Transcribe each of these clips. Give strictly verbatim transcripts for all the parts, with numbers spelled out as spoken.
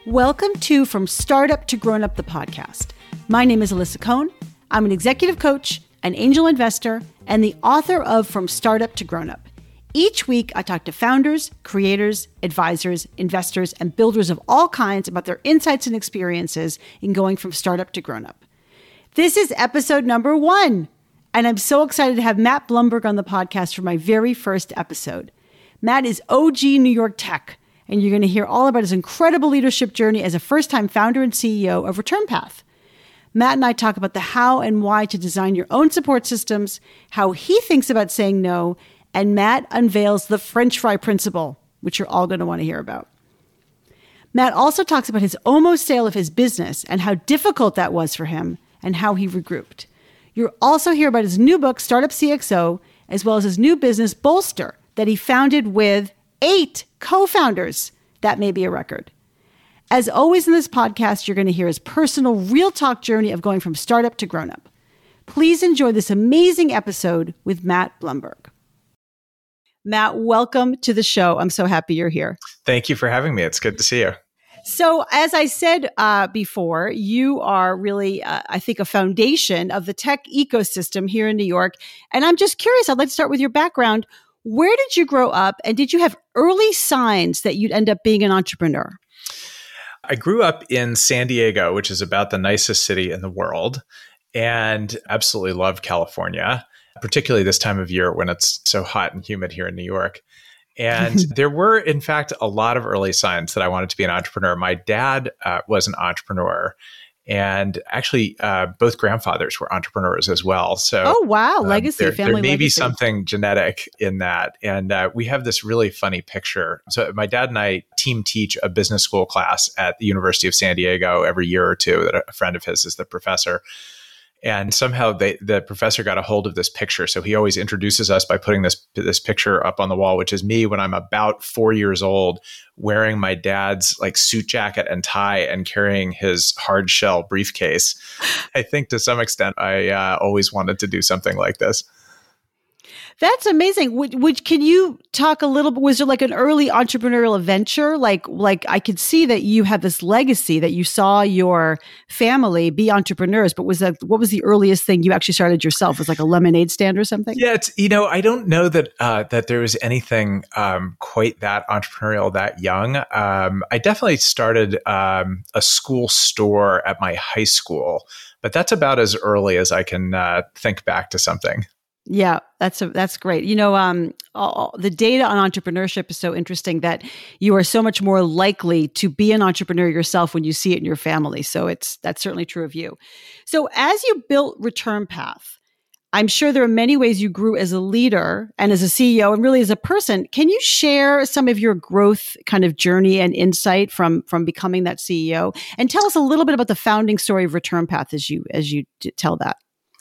Welcome to From Startup to Grown Up, the podcast. My name is Alyssa Cohn. I'm an executive coach, an angel investor, and the author of From Startup to Grown Up. Each week, I talk to founders, creators, advisors, investors, and builders of all kinds about their insights and experiences in going from startup to grown up. This is episode number one, and I'm so excited to have Matt Blumberg on the podcast for my very first episode. Matt is O G New York Tech, and you're going to hear all about his incredible leadership journey as a first-time founder and C E O of ReturnPath. Matt and I talk about the how and why to design your own support systems, how he thinks about saying no, and Matt unveils the French fry principle, which you're all going to want to hear about. Matt also talks about his almost sale of his business and how difficult that was for him and how he regrouped. You'll also hear about his new book, Startup C X O, as well as his new business, Bolster, that he founded with eight co-founders. That may be a record. As always in this podcast, you're going to hear his personal real talk journey of going from startup to grown up. Please enjoy this amazing episode with Matt Blumberg. Matt, welcome to the show. I'm so happy you're here. Thank you for having me. It's good to see you. So as I said uh, before, you are really, uh, I think, a foundation of the tech ecosystem here in New York. And I'm just curious, I'd like to start with your background. Where did you grow up, and did you have early signs that you'd end up being an entrepreneur? I grew up in San Diego, which is about the nicest city in the world, and absolutely loved California, particularly this time of year when it's so hot and humid here in New York. And there were, in fact, a lot of early signs that I wanted to be an entrepreneur. My dad uh, was an entrepreneur. And actually, uh, both grandfathers were entrepreneurs as well. So, oh wow, um, legacy, there, family there may legacy. be something genetic in that. And uh, we have this really funny picture. So, my dad and I team teach a business school class at the University of San Diego every year or two. That a friend of his is the professor. And somehow they, the professor got a hold of this picture. So he always introduces us by putting this this picture up on the wall, which is me when I'm about four years old, wearing my dad's like suit jacket and tie and carrying his hard shell briefcase. I think to some extent, I uh, always wanted to do something like this. That's amazing. Which, which can you talk a little bit? Was there like an early entrepreneurial adventure? Like, like I could see that you have this legacy that you saw your family be entrepreneurs. But was that what was the earliest thing you actually started yourself? Was it like a lemonade stand or something? Yeah, it's, you know, I don't know that uh, that there was anything um, quite that entrepreneurial that young. Um, I definitely started um, a school store at my high school, but that's about as early as I can uh, think back to something. Yeah, that's a, that's great. You know, um, all, the data on entrepreneurship is so interesting that you are so much more likely to be an entrepreneur yourself when you see it in your family. So it's that's certainly true of you. So as you built ReturnPath, I'm sure there are many ways you grew as a leader and as a C E O and really as a person. Can you share some of your growth kind of journey and insight from from becoming that C E O? And tell us a little bit about the founding story of ReturnPath as you as you d- tell that.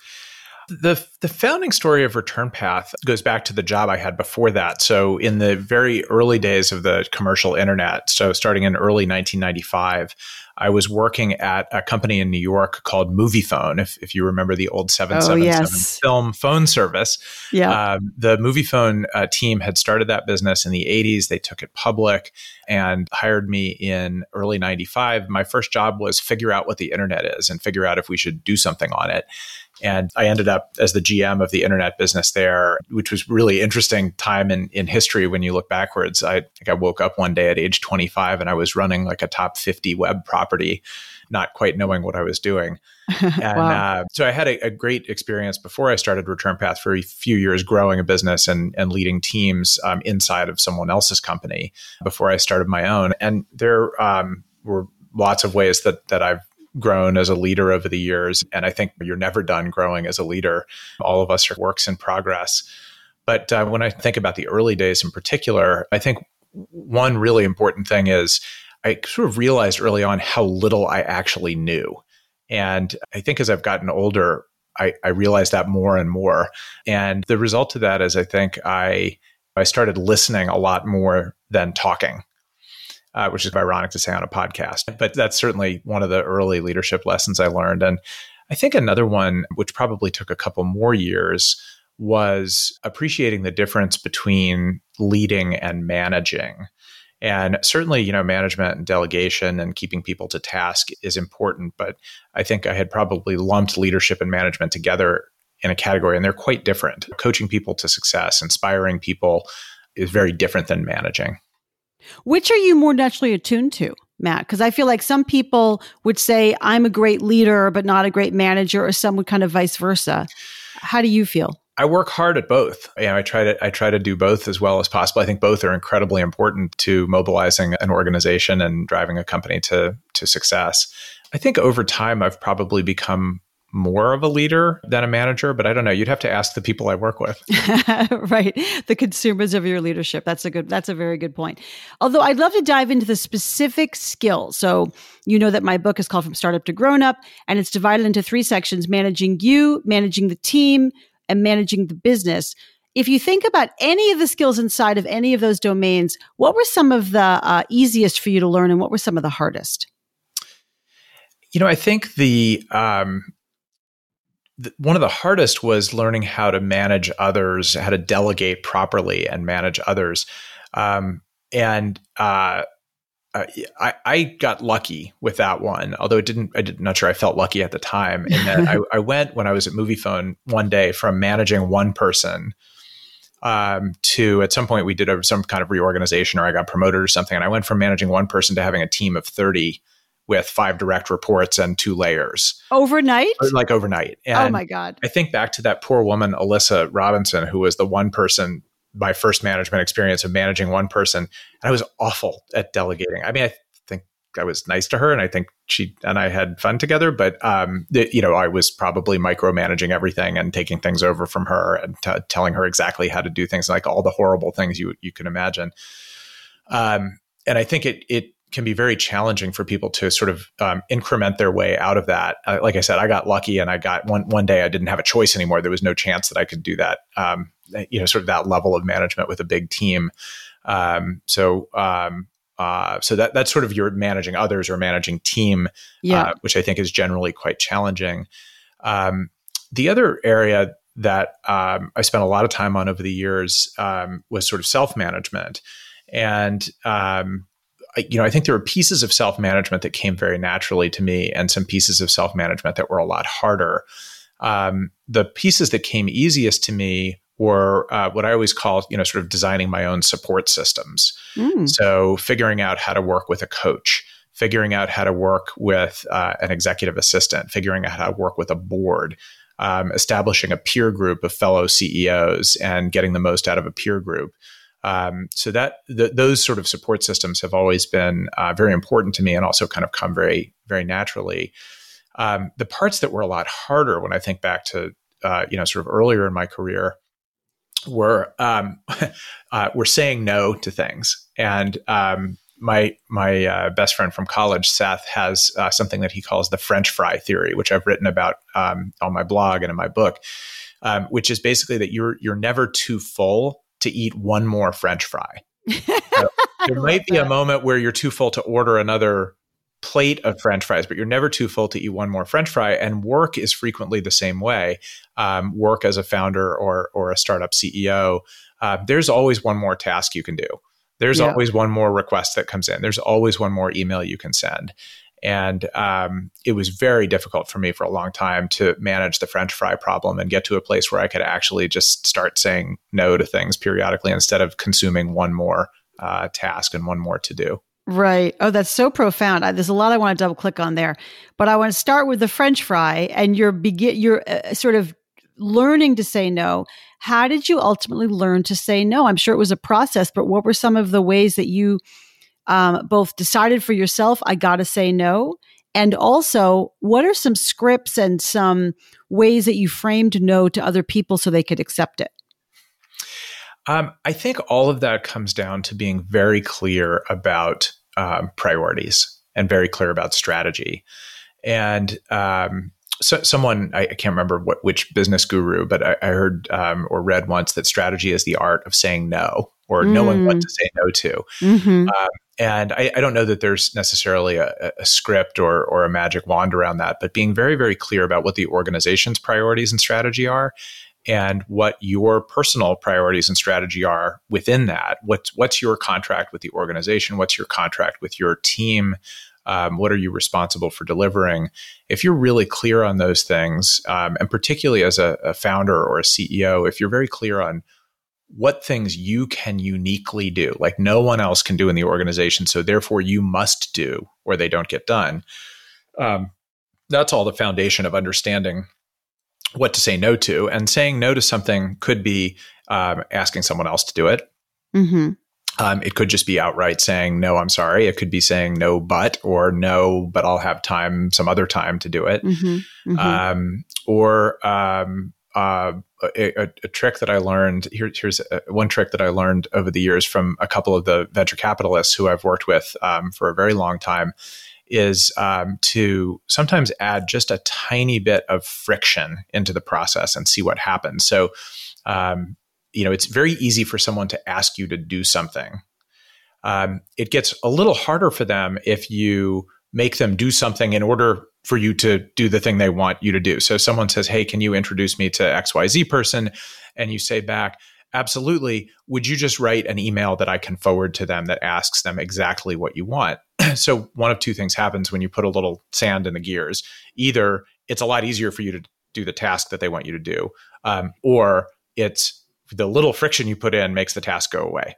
The the founding story of ReturnPath goes back to the job I had before that. So in the very early days of the commercial internet, so starting in early nineteen ninety-five, I was working at a company in New York called Moviefone, if, if you remember the old seven seven seven oh, yes. film phone service. Yeah. Um, the Moviefone uh, team had started that business in the eighties. They took it public and hired me in early ninety-five. My first job was figure out what the internet is and figure out if we should do something on it. And I ended up as the G M of the internet business there, which was really interesting time in, in history when you look backwards. I think I woke up one day at age twenty-five and I was running like a top fifty web property, not quite knowing what I was doing. And Wow. uh, so I had a, a great experience before I started ReturnPath for a few years growing a business and, and leading teams um, inside of someone else's company before I started my own. And there um, were lots of ways that that I've grown as a leader over the years. And I think you're never done growing as a leader. All of us are works in progress. But uh, when I think about the early days in particular, I think one really important thing is I sort of realized early on how little I actually knew. And I think as I've gotten older, I, I realized that more and more. And the result of that is I think I I started listening a lot more than talking. Uh, which is ironic to say on a podcast. But that's certainly one of the early leadership lessons I learned. And I think another one, which probably took a couple more years, was appreciating the difference between leading and managing. And certainly, you know, management and delegation and keeping people to task is important. But I think I had probably lumped leadership and management together in a category, and they're quite different. Coaching people to success, inspiring people is very different than managing. Which are you more naturally attuned to, Matt? Because I feel like some people would say, I'm a great leader, but not a great manager, or some would kind of vice versa. How do you feel? I work hard at both. You know, I try to I try to do both as well as possible. I think both are incredibly important to mobilizing an organization and driving a company to to success. I think over time, I've probably become more of a leader than a manager, but I don't know. You'd have to ask the people I work with. Right. The consumers of your leadership. That's a good, that's a very good point. Although I'd love to dive into the specific skills. So you know that my book is called From Startup to Grown Up, and it's divided into three sections: managing you, managing the team, and managing the business. If you think about any of the skills inside of any of those domains, what were some of the uh, easiest for you to learn, and what were some of the hardest? You know, I think the, um, the one of the hardest was learning how to manage others, how to delegate properly and manage others. Um, and uh, I, I got lucky with that one, although it didn't, I did not sure I felt lucky at the time. And then I, I went when I was at Moviefone one day from managing one person um, to, at some point we did a, some kind of reorganization, or I got promoted or something. And I went from managing one person to having a team of thirty with five direct reports and two layers. Overnight? Like overnight. And oh my God. I think back to that poor woman, Alyssa Robinson, who was the one person, my first management experience of managing one person. And I was awful at delegating. I mean, I think I was nice to her, and I think she and I had fun together, but um, the, you know, I was probably micromanaging everything and taking things over from her and t- telling her exactly how to do things, like all the horrible things you you can imagine. Um, and I think it it can be very challenging for people to sort of um, increment their way out of that. Uh, like I said, I got lucky, and I got one one day I didn't have a choice anymore. There was no chance that I could do that. Um, you know, sort of that level of management with a big team. Um, so, um, uh, so that that's sort of your managing others or managing team, yeah. uh, which I think is generally quite challenging. Um, the other area that um, I spent a lot of time on over the years um, was sort of self-management. And, um, I, you know, I think there were pieces of self-management that came very naturally to me, and some pieces of self-management that were a lot harder. Um, the pieces that came easiest to me were uh, what I always call, you know, sort of designing my own support systems. Mm. So figuring out how to work with a coach, figuring out how to work with uh, an executive assistant, figuring out how to work with a board, um, establishing a peer group of fellow C E Os and getting the most out of a peer group. Um, so that th- those sort of support systems have always been uh, very important to me, and also kind of come very, very naturally. Um, the parts that were a lot harder when I think back to, uh, you know, sort of earlier in my career were, um, uh, were saying no to things. And, um, my, my, uh, best friend from college, Seth, has, uh, something that he calls the French fry theory, which I've written about, um, on my blog and in my book, um, which is basically that you're, you're never too full to eat one more French fry. So there might be that. a moment where you're too full to order another plate of French fries, but you're never too full to eat one more French fry. And work is frequently the same way. Um, work as a founder or or a startup C E O, uh, there's always one more task you can do. There's yeah. always one more request that comes in. There's always one more email you can send. And um, it was very difficult for me for a long time to manage the French fry problem and get to a place where I could actually just start saying no to things periodically instead of consuming one more uh, task and one more to do. Right. Oh, that's so profound. I, there's a lot I want to double click on there, but I want to start with the French fry, and you're begin, you're uh, sort of learning to say no. How did you ultimately learn to say no? I'm sure it was a process, but what were some of the ways that you um, both decided for yourself, I got to say no, and also what are some scripts and some ways that you framed no to other people so they could accept it? Um, I think all of that comes down to being very clear about um, priorities and very clear about strategy. And um, so, someone, I, I can't remember what which business guru, but I, I heard um, or read once that strategy is the art of saying no, or mm. knowing what to say no to. Mm-hmm. Um, and I, I don't know that there's necessarily a, a script or or a magic wand around that, but being very, very clear about what the organization's priorities and strategy are, and what your personal priorities and strategy are within that. What's, what's your contract with the organization? What's your contract with your team? Um, what are you responsible for delivering? If you're really clear on those things, um, and particularly as a, a founder or a C E O, if you're very clear on what things you can uniquely do, like no one else can do in the organization, so therefore you must do or they don't get done. Um, that's all the foundation of understanding what to say no to. And saying no to something could be um, asking someone else to do it. Mm-hmm. Um, it could just be outright saying, no, I'm sorry. It could be saying no, but, or no, but I'll have time some other time to do it. Mm-hmm. Mm-hmm. Um, or um, uh, a, a, a trick that I learned, here, here's a, one trick that I learned over the years from a couple of the venture capitalists who I've worked with um, for a very long time, is um, to sometimes add just a tiny bit of friction into the process and see what happens. So, um, you know, it's very easy for someone to ask you to do something. Um, it gets a little harder for them if you make them do something in order for you to do the thing they want you to do. So someone says, hey, can you introduce me to X Y Z person? And you say back, absolutely. Would you just write an email that I can forward to them that asks them exactly what you want? So one of two things happens when you put a little sand in the gears. Either it's a lot easier for you to do the task that they want you to do, um, or it's the little friction you put in makes the task go away.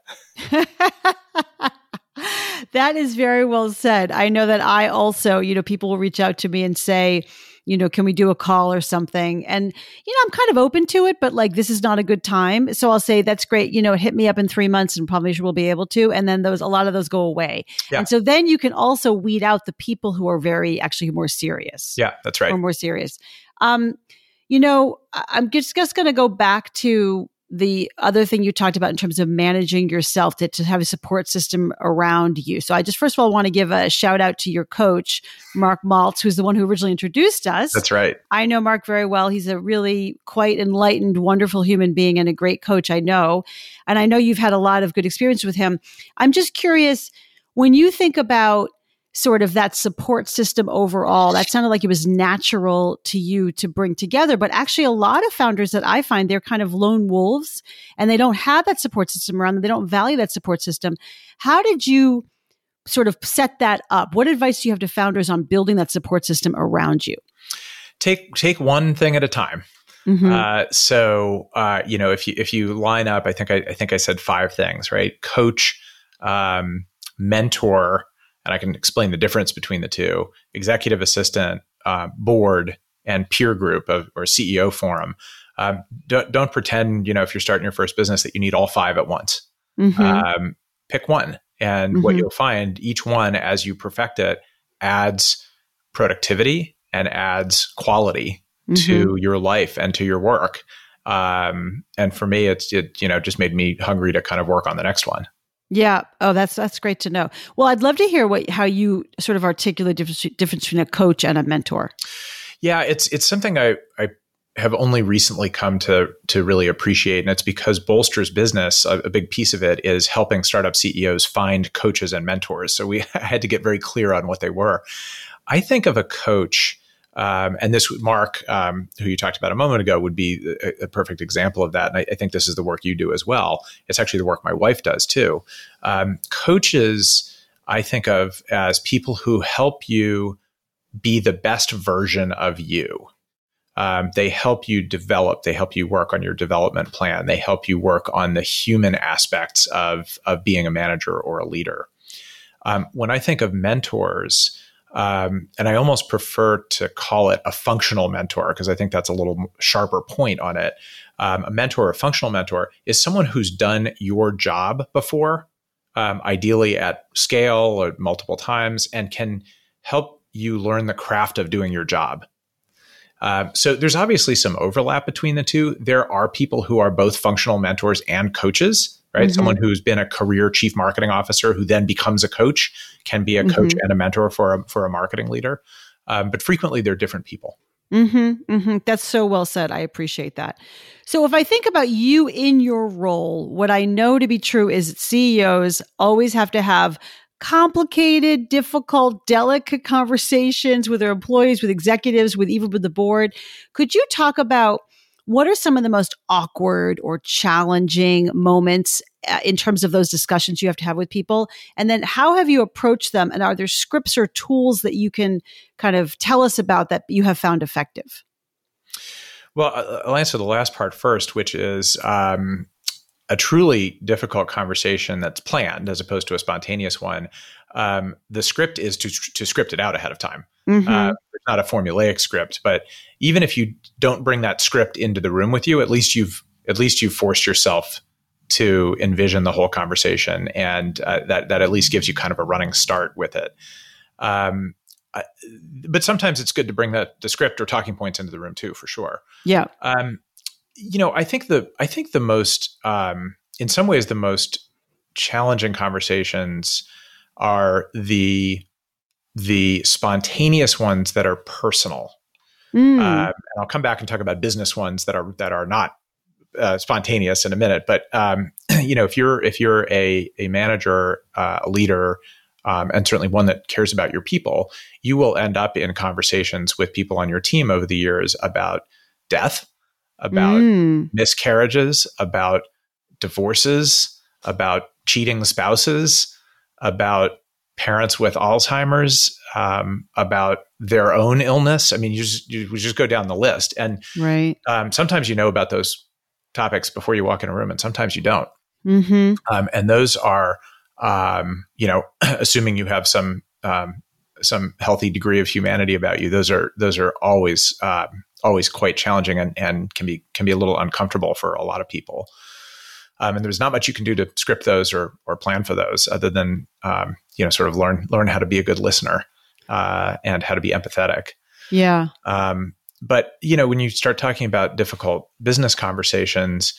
That is very well said. I know that I also, you know, people will reach out to me and say, you know, can we do a call or something? And, you know, I'm kind of open to it, but like, this is not a good time. So I'll say, that's great. You know, hit me up in three months and probably we'll be able to. And then those, a lot of those go away. Yeah. And so then you can also weed out the people who are very actually more serious. Yeah, that's right. Or more serious. Um, you know, I'm just, just going to go back to the other thing you talked about in terms of managing yourself, to, to have a support system around you. So I just, first of all, want to give a shout out to your coach, Mark Maltz, who's the one who originally introduced us. That's right. I know Mark very well. He's a really quite enlightened, wonderful human being and a great coach, I know. And I know you've had a lot of good experience with him. I'm just curious, when you think about sort of that support system overall, that sounded like it was natural to you to bring together. But actually, a lot of founders that I find, they're kind of lone wolves and they don't have that support system around them. They don't value that support system. How did you sort of set that up? What advice do you have to founders on building that support system around you? Take take one thing at a time. Mm-hmm. Uh, so uh, you know, if you if you line up, I think I, I think I said five things, right? Coach, um, mentor. And I can explain the difference between the two: executive assistant, uh, board, and peer group of, or C E O forum. Um, don't, don't pretend, you know, if you're starting your first business that you need all five at once. Mm-hmm. Um, pick one. And mm-hmm. what you'll find, each one, as you perfect it, adds productivity and adds quality mm-hmm. to your life and to your work. Um, and for me, it's, it, you know, just made me hungry to kind of work on the next one. Yeah. Oh, that's that's great to know. Well, I'd love to hear what how you sort of articulate the difference, difference between a coach and a mentor. Yeah, it's it's something I, I have only recently come to to really appreciate, and it's because Bolster's business, a, a big piece of it is helping startup C E Os find coaches and mentors. So we had to get very clear on what they were. I think of a coach. Um, and this Mark, um, who you talked about a moment ago, would be a, a perfect example of that. And I, I think this is the work you do as well. It's actually the work my wife does too. Um, coaches, I think of as people who help you be the best version of you. Um, they help you develop. They help you work on your development plan. They help you work on the human aspects of, of being a manager or a leader. Um, when I think of mentors, Um, and I almost prefer to call it a functional mentor because I think that's a little sharper point on it. Um, a mentor, a functional mentor, is someone who's done your job before, um, ideally at scale or multiple times, and can help you learn the craft of doing your job. Um, so there's obviously some overlap between the two. There are people who are both functional mentors and coaches, right? Mm-hmm. Someone who's been a career chief marketing officer who then becomes a coach can be a mm-hmm. coach and a mentor for a, for a marketing leader. Um, but frequently they're different people. Mm-hmm, mm-hmm. That's so well said. I appreciate that. So if I think about you in your role, what I know to be true is C E Os always have to have complicated, difficult, delicate conversations with their employees, with executives, with even with the board. Could you talk about what are some of the most awkward or challenging moments uh, in terms of those discussions you have to have with people? And then how have you approached them? And are there scripts or tools that you can kind of tell us about that you have found effective? Well, I'll answer the last part first, which is um, a truly difficult conversation that's planned as opposed to a spontaneous one. Um, the script is to to script it out ahead of time. Mm-hmm. Uh, it's not a formulaic script, but even if you don't bring that script into the room with you, at least you've at least you've forced yourself to envision the whole conversation, and uh, that that at least gives you kind of a running start with it. Um, I, but sometimes it's good to bring that the script or talking points into the room too, for sure. Yeah. Um, you know, I think the I think the most, um, in some ways, the most challenging conversations are the the spontaneous ones that are personal. Mm. Uh, and I'll come back and talk about business ones that are that are not uh, spontaneous in a minute. But um, you know, if you're if you're a a manager, uh, a leader. Um, and certainly one that cares about your people, you will end up in conversations with people on your team over the years about death, about mm. miscarriages, about divorces, about cheating spouses, about parents with Alzheimer's, um, about their own illness. I mean, you just, you just go down the list. And right. um, sometimes you know about those topics before you walk in a room, and sometimes you don't. Mm-hmm. Um, and those are Um, you know, assuming you have some um, some healthy degree of humanity about you, those are those are always uh, always quite challenging and, and can be can be a little uncomfortable for a lot of people. Um, and there's not much you can do to script those or or plan for those, other than um, you know, sort of learn learn how to be a good listener uh, and how to be empathetic. Yeah. Um, but you know, when you start talking about difficult business conversations.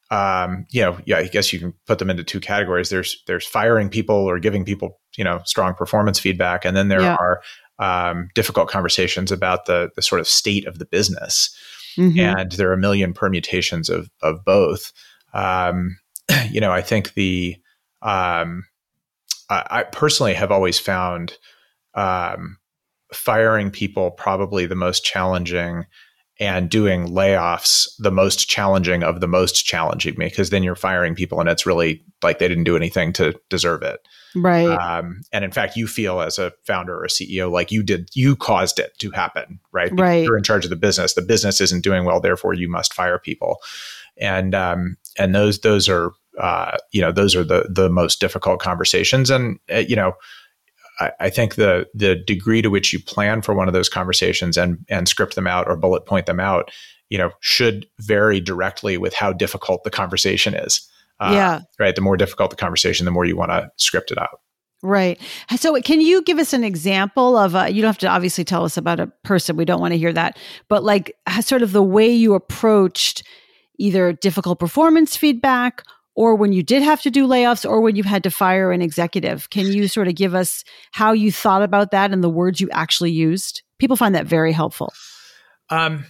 Um, you know, yeah, I guess you can put them into two categories. There's there's firing people or giving people, you know, strong performance feedback, and then there yeah. are um, difficult conversations about the the sort of state of the business. Mm-hmm. And there are a million permutations of of both. Um, you know, I think the um, I, I personally have always found um, firing people probably the most challenging. And doing layoffs the most challenging of the most challenging, because then you're firing people and it's really like they didn't do anything to deserve it. Right. Um, and in fact, you feel as a founder or a C E O like you did, you caused it to happen, right? Because right. you're in charge of the business. The business isn't doing well, therefore you must fire people. And um, and those those are uh, you know those are the the most difficult conversations. And uh, you know. I, I think the the degree to which you plan for one of those conversations and and script them out or bullet point them out, you know, should vary directly with how difficult the conversation is. Uh, yeah. Right. The more difficult the conversation, the more you want to script it out. Right. So can you give us an example of, a, you don't have to obviously tell us about a person. We don't want to hear that, but like sort of the way you approached either difficult performance feedback or when you did have to do layoffs, or when you had to fire an executive. Can you sort of give us how you thought about that and the words you actually used? People find that very helpful. Um,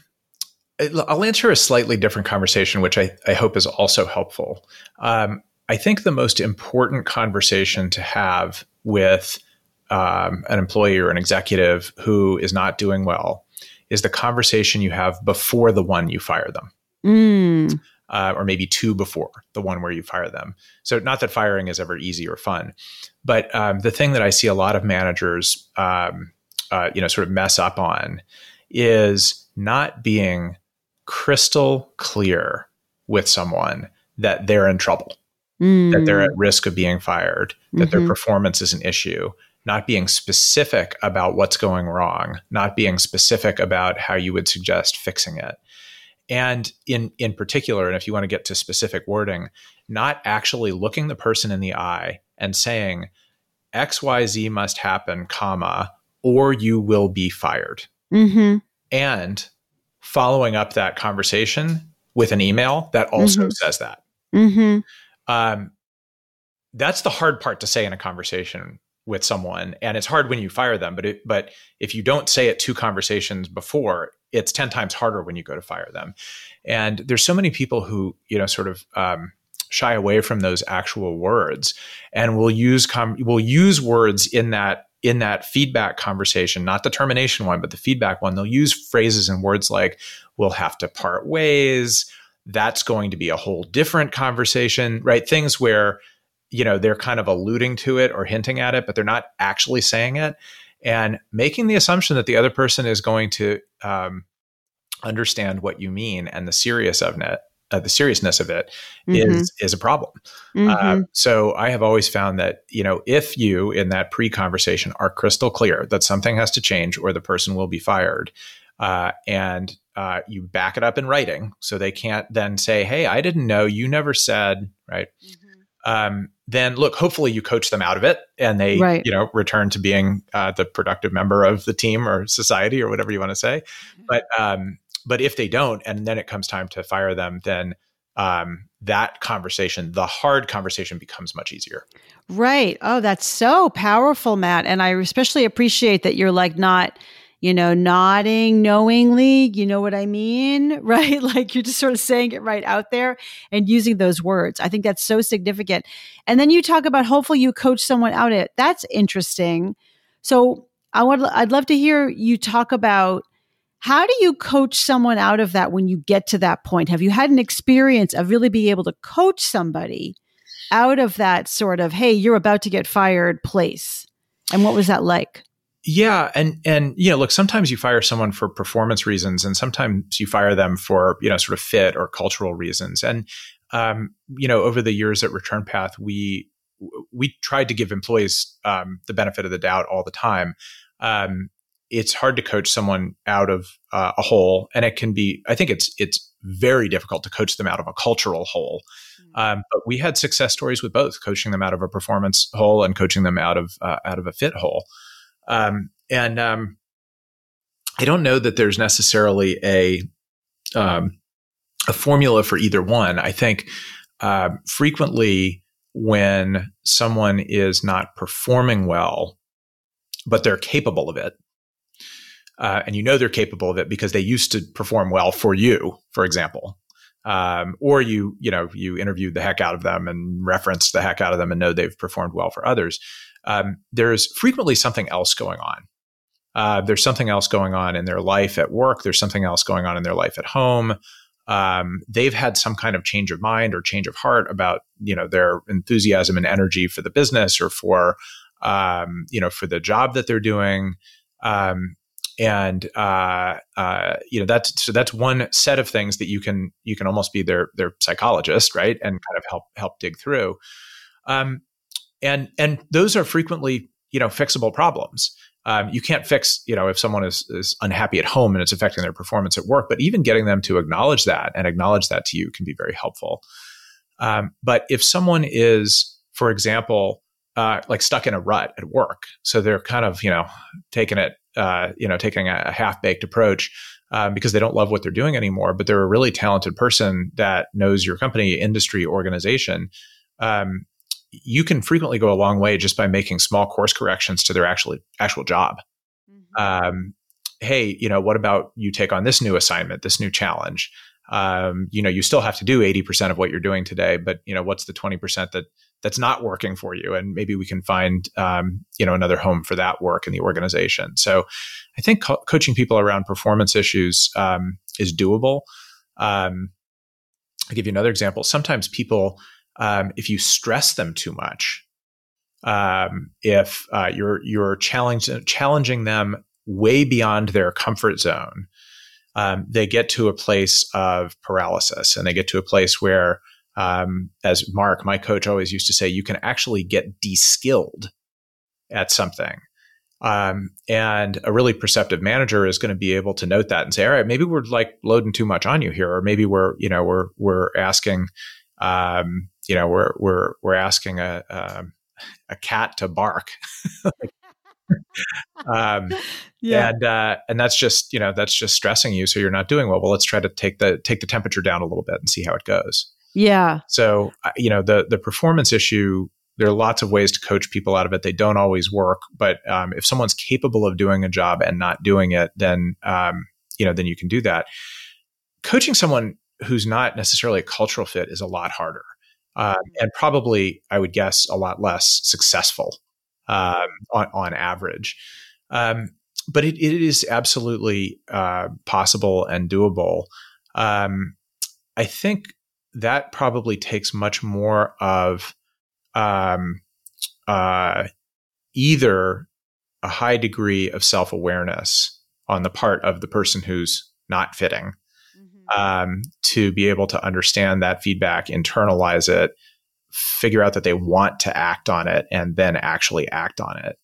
I'll answer a slightly different conversation, which I, I hope is also helpful. Um, I think the most important conversation to have with um, an employee or an executive who is not doing well is the conversation you have before the one you fire them. Mm. Uh, or maybe two before the one where you fire them. So not that firing is ever easy or fun, but um, the thing that I see a lot of managers, um, uh, you know, sort of mess up on is not being crystal clear with someone that they're in trouble, mm. that they're at risk of being fired, that mm-hmm. their performance is an issue, not being specific about what's going wrong, not being specific about how you would suggest fixing it. And in, in particular, and if you want to get to specific wording, not actually looking the person in the eye and saying, X Y Z must happen, comma, or you will be fired. Mm-hmm. And following up that conversation with an email that also mm-hmm. says that. Mm-hmm. Um, that's the hard part to say in a conversation with someone. And it's hard when you fire them, but it, but if you don't say it two conversations before, it's ten times harder when you go to fire them. And there's so many people who, you know, sort of um, shy away from those actual words and will use com- will use words in that in that feedback conversation, not the termination one, but the feedback one, they'll use phrases and words like, we'll have to part ways. That's going to be a whole different conversation, right? Things where, you know, they're kind of alluding to it or hinting at it, but they're not actually saying it, and making the assumption that the other person is going to um, understand what you mean and the serious of it. Uh, the seriousness of it mm-hmm. is is a problem. Mm-hmm. Uh, so I have always found that, you know, if you in that pre-conversation are crystal clear that something has to change or the person will be fired, uh, and uh, you back it up in writing, so they can't then say, "Hey, I didn't know. You never said," right? Mm-hmm. Um, then look, hopefully you coach them out of it, and they, right. you know, return to being uh, the productive member of the team or society or whatever you want to say. Mm-hmm. But um, But if they don't, and then it comes time to fire them, then um, that conversation, the hard conversation, becomes much easier. Right. Oh, that's so powerful, Matt. And I especially appreciate that you're like not, you know, nodding knowingly. You know what I mean? Right? Like you're just sort of saying it right out there and using those words. I think that's so significant. And then you talk about hopefully you coach someone out of it. That's interesting. So I would, I'd love to hear you talk about, how do you coach someone out of that when you get to that point? Have you had an experience of really being able to coach somebody out of that sort of, hey, you're about to get fired place? And what was that like? Yeah. And, and, you know, look, sometimes you fire someone for performance reasons, and sometimes you fire them for, you know, sort of fit or cultural reasons. And, um, you know, over the years at Return Path, we, we tried to give employees um, the benefit of the doubt all the time. Um, It's hard to coach someone out of uh, a hole, and it can be. I think it's it's very difficult to coach them out of a cultural hole. Mm-hmm. Um, but we had success stories with both, coaching them out of a performance hole and coaching them out of uh, out of a fit hole. Um, and um, I don't know that there's necessarily a um, a formula for either one. I think uh, frequently when someone is not performing well, but they're capable of it. Uh, and you know they're capable of it because they used to perform well for you, for example, um, or you you know you interviewed the heck out of them and referenced the heck out of them and know they've performed well for others. Um, there's frequently something else going on. Uh, there's something else going on in their life at work. There's something else going on in their life at home. Um, they've had some kind of change of mind or change of heart about you know their enthusiasm and energy for the business or for um, you know for the job that they're doing. Um, And, uh, uh, you know, that's, so that's one set of things that you can, you can almost be their, their psychologist, right? And kind of help, help dig through. Um, and, and those are frequently, you know, fixable problems. Um, you can't fix, you know, if someone is, is unhappy at home and it's affecting their performance at work, but even getting them to acknowledge that and acknowledge that to you can be very helpful. Um, but if someone is, for example, uh, like stuck in a rut at work, so they're kind of, you know, taking it, Uh, you know, taking a, a half-baked approach um, because they don't love what they're doing anymore, but they're a really talented person that knows your company, industry, organization. Um, you can frequently go a long way just by making small course corrections to their actual actual job. Mm-hmm. Um, hey, you know, what about you take on this new assignment, this new challenge? Um, you know, you still have to do eighty percent of what you're doing today, but you know, what's the twenty percent that that's not working for you? And maybe we can find, um, you know, another home for that work in the organization. So I think co- coaching people around performance issues, um, is doable. Um, I'll give you another example. Sometimes people, um, if you stress them too much, um, if, uh, you're, you're challenge, challenging them way beyond their comfort zone, um, they get to a place of paralysis, and they get to a place where, um, as Mark, my coach, always used to say, you can actually get de-skilled at something. Um, and a really perceptive manager is going to be able to note that and say, all right, maybe we're like loading too much on you here, or maybe we're, you know, we're, we're asking, um, you know, we're, we're, we're asking a, a, a cat to bark. um, yeah. And, uh, and that's just, you know, that's just stressing you. So you're not doing well. Well, let's try to take the, take the temperature down a little bit and see how it goes. Yeah. So, you know, the, the performance issue, there are lots of ways to coach people out of it. They don't always work, but, um, if someone's capable of doing a job and not doing it, then, um, you know, then you can do that. Coaching someone who's not necessarily a cultural fit is a lot harder. Uh, and probably, I would guess, a lot less successful. um, on, on average. Um, but it, it is absolutely uh, possible and doable. Um, I think that probably takes much more of um, uh, either a high degree of self-awareness on the part of the person who's not fitting, mm-hmm. um, to be able to understand that feedback, internalize it, figure out that they want to act on it, and then actually act on it.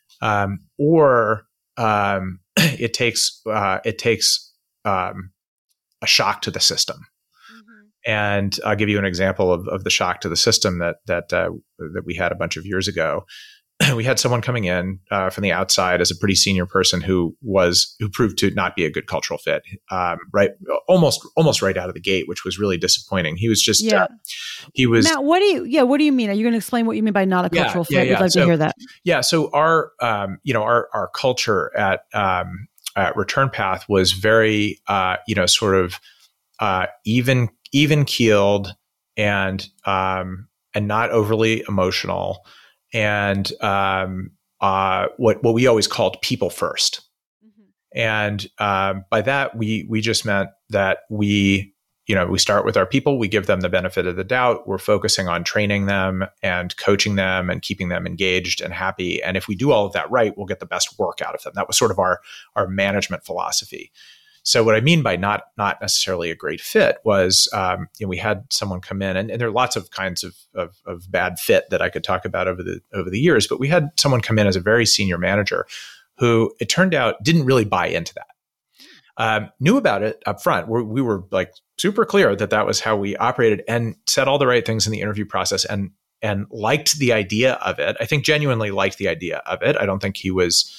Um, or um, it takes uh, it takes um, a shock to the system. Mm-hmm. And I'll give you an example of, of the shock to the system that that uh, that we had a bunch of years ago. We had someone coming in uh, from the outside as a pretty senior person who was who proved to not be a good cultural fit, um, right? Almost almost right out of the gate, which was really disappointing. He was just yeah. uh, he was. Matt, what do you yeah? What do you mean? Are you going to explain what you mean by not a cultural yeah, fit? Yeah, yeah. We'd love so, to hear that. Yeah. So our um, you know our our culture at um, at Return Path was very uh, you know sort of uh, even even keeled and um, and not overly emotional. And um, uh, what what we always called people first, mm-hmm. and um, by that we we just meant that we you know we start with our people, we give them the benefit of the doubt, we're focusing on training them and coaching them and keeping them engaged and happy. And if we do all of that right, we'll get the best work out of them. That was sort of our our management philosophy. So what I mean by not not necessarily a great fit was, um, you know, we had someone come in, and, and there are lots of kinds of, of of bad fit that I could talk about over the over the years. But we had someone come in as a very senior manager, who it turned out didn't really buy into that. Um, knew about it up front. We're, we were like super clear that that was how we operated, and said all the right things in the interview process, and and liked the idea of it. I think genuinely liked the idea of it. I don't think he was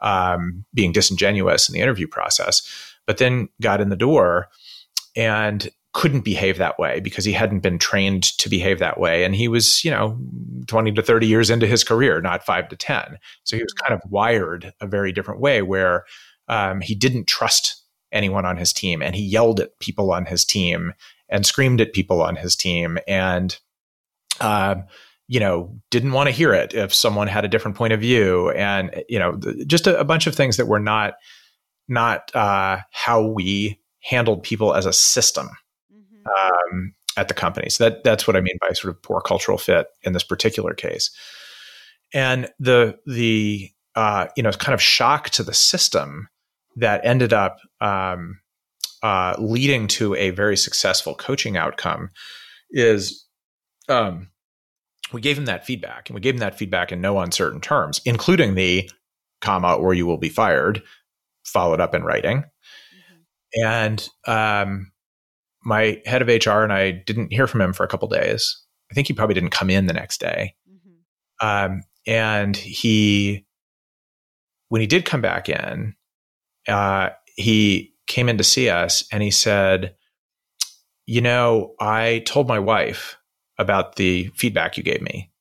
um, being disingenuous in the interview process. But then got in the door and couldn't behave that way because he hadn't been trained to behave that way. And he was, you know, twenty to thirty years into his career, not five to ten. So he was kind of wired a very different way, where um, he didn't trust anyone on his team, and he yelled at people on his team and screamed at people on his team, and, uh, you know, didn't want to hear it if someone had a different point of view. And, you know, th- just a, a bunch of things that were not not uh, how we handled people as a system, mm-hmm. um, at the company. So that that's what I mean by sort of poor cultural fit in this particular case. And the the uh, you know kind of shock to the system that ended up um, uh, leading to a very successful coaching outcome is um, we gave him that feedback, and we gave him that feedback in no uncertain terms, including the comma or you will be fired, followed up in writing. Mm-hmm. And um, my head of H R and I didn't hear from him for a couple of days. I think he probably didn't come in the next day. Mm-hmm. Um, and he, when he did come back in, uh, he came in to see us, and he said, you know, I told my wife about the feedback you gave me,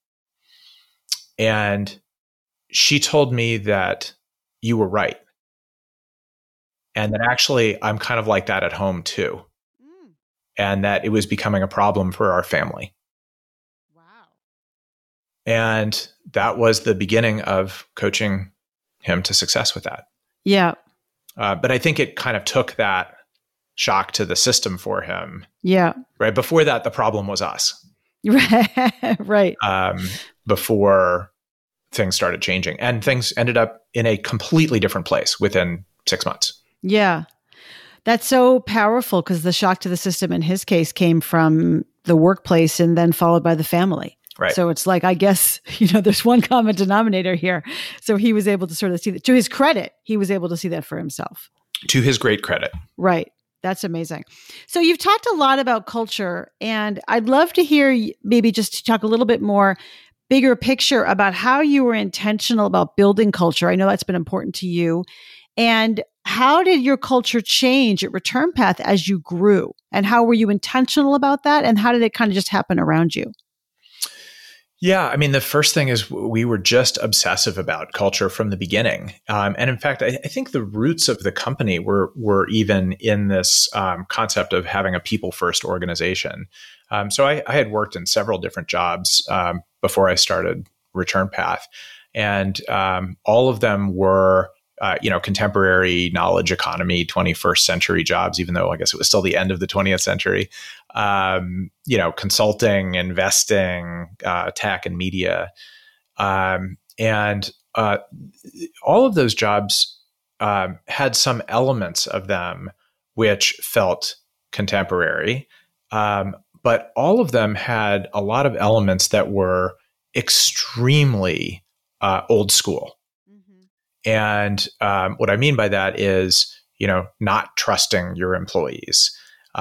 and she told me that you were right. And that actually I'm kind of like that at home too. Mm. And that it was becoming a problem for our family. Wow. And that was the beginning of coaching him to success with that. Yeah. Uh, but I think it kind of took that shock to the system for him. Yeah. Right. Before that, the problem was us. Right. Um, before things started changing, and things ended up in a completely different place within six months. Yeah. That's so powerful, because the shock to the system in his case came from the workplace and then followed by the family. Right. So it's like, I guess, you know, there's one common denominator here. So he was able to sort of see that. To his credit, he was able to see that for himself. To his great credit. Right. That's amazing. So you've talked a lot about culture, and I'd love to hear maybe just to talk a little bit more bigger picture about how you were intentional about building culture. I know that's been important to you. And how did your culture change at Return Path as you grew? And how were you intentional about that? And how did it kind of just happen around you? Yeah, I mean, the first thing is we were just obsessive about culture from the beginning. Um, and in fact, I, I think the roots of the company were were even in this um, concept of having a people-first organization. Um, so I, I had worked in several different jobs um, before I started Return Path. And um, all of them were, uh, you know, contemporary knowledge economy, twenty-first century jobs, even though I guess it was still the end of the twentieth century. Um, you know, consulting, investing, uh, tech and media. Um, and uh, all of those jobs um, had some elements of them which felt contemporary. Um, but all of them had a lot of elements that were extremely uh, old school. Mm-hmm. And um, what I mean by that is, you know, not trusting your employees,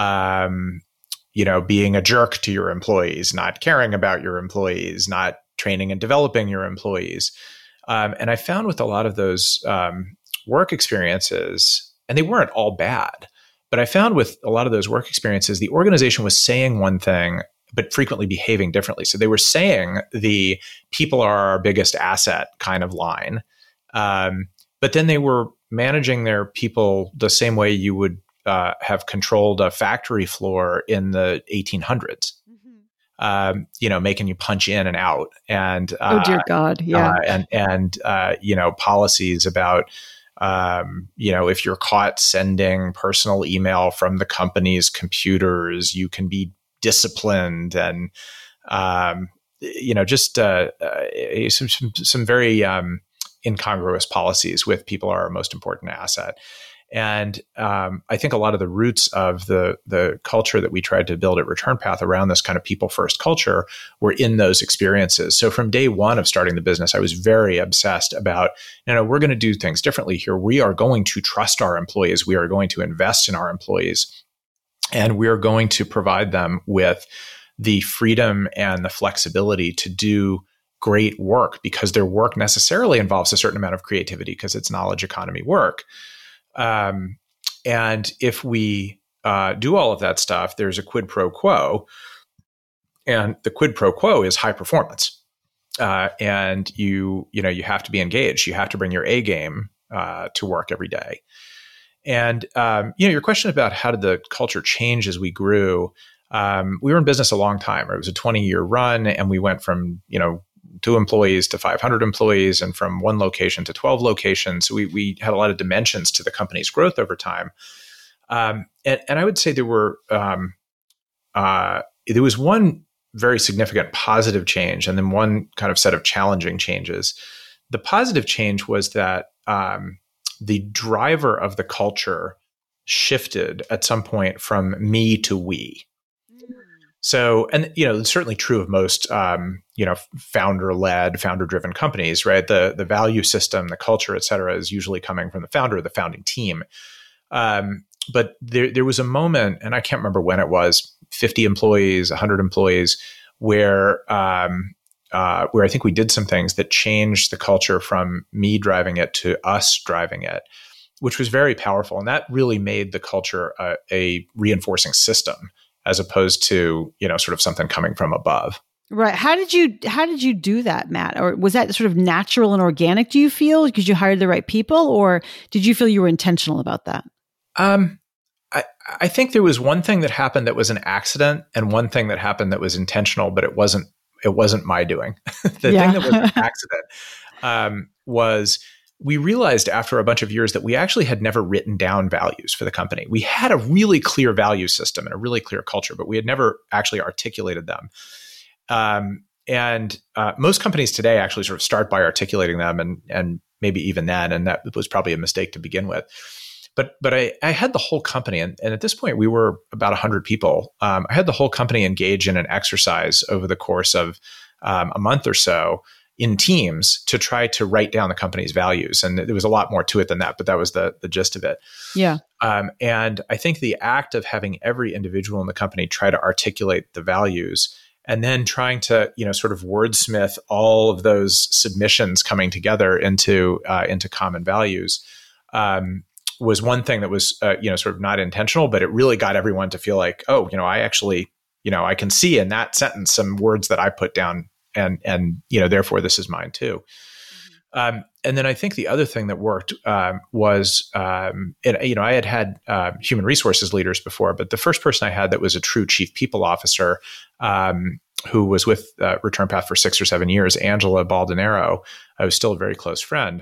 um, you know, being a jerk to your employees, not caring about your employees, not training and developing your employees. Um, and I found with a lot of those um, work experiences, and they weren't all bad, but I found with a lot of those work experiences, the organization was saying one thing, but frequently behaving differently. So they were saying the people are our biggest asset kind of line. Um, but then they were managing their people the same way you would uh, have controlled a factory floor in the eighteen hundreds. Mm-hmm. Um, you know, making you punch in and out. And uh, oh, dear God. Yeah. Uh, and, and uh, you know, policies about Um, you know, if you're caught sending personal email from the company's computers, you can be disciplined, and um, you know, just uh, uh, some, some some very um, incongruous policies with people are our most important asset. And um, I think a lot of the roots of the the culture that we tried to build at ReturnPath around this kind of people first culture were in those experiences. So from day one of starting the business, I was very obsessed about, you know, we're going to do things differently here. We are going to trust our employees. We are going to invest in our employees, and we are going to provide them with the freedom and the flexibility to do great work, because their work necessarily involves a certain amount of creativity because it's knowledge economy work. Um, and if we uh, do all of that stuff, there's a quid pro quo, and the quid pro quo is high performance. Uh, and you, you know, you have to be engaged. You have to bring your A game uh, to work every day. And um, you know, your question about how did the culture change as we grew? Um, we were in business a long time. Right? It was a twenty year run, and we went from you know. two employees to five hundred employees, and from one location to twelve locations. So we we had a lot of dimensions to the company's growth over time. Um, and, and I would say there were um, uh, there was one very significant positive change, and then one kind of set of challenging changes. The positive change was that um, the driver of the culture shifted at some point from me to we. So, and, you know, it's certainly true of most, um, you know, founder-led, founder-driven companies, right? The the value system, the culture, et cetera, is usually coming from the founder, the founding team. Um, but there there was a moment, and I can't remember when it was, fifty employees, one hundred employees, where um, uh, where I think we did some things that changed the culture from me driving it to us driving it, which was very powerful. And that really made the culture a, a reinforcing system, as opposed to, you know, sort of something coming from above. Right. How did you, how did you do that, Matt? Or was that sort of natural and organic, do you feel, because you hired the right people, or did you feel you were intentional about that? Um, I, I think there was one thing that happened that was an accident, and one thing that happened that was intentional, but it wasn't, it wasn't my doing. The yeah. thing that was an accident um, was we realized after a bunch of years that we actually had never written down values for the company. We had a really clear value system and a really clear culture, but we had never actually articulated them. Um, and uh, most companies today actually sort of start by articulating them, and and maybe even then, and that was probably a mistake to begin with. But but I, I had the whole company, and, and at this point we were about one hundred people. Um, I had the whole company engage in an exercise over the course of um, a month or so, in teams, to try to write down the company's values. And there was a lot more to it than that, but that was the the gist of it. Yeah. Um, and I think the act of having every individual in the company try to articulate the values, and then trying to, you know, sort of wordsmith all of those submissions coming together into uh, into common values, um, was one thing that was, uh, you know, sort of not intentional, but it really got everyone to feel like, oh, you know, I actually, you know, I can see in that sentence some words that I put down. And, and, you know, therefore this is mine too. Mm-hmm. Um, and then I think the other thing that worked um, was, um, it, you know, I had had uh, human resources leaders before, but the first person I had that was a true chief people officer, um, who was with uh, Return Path for six or seven years, Angela Baldonero, I was still a very close friend.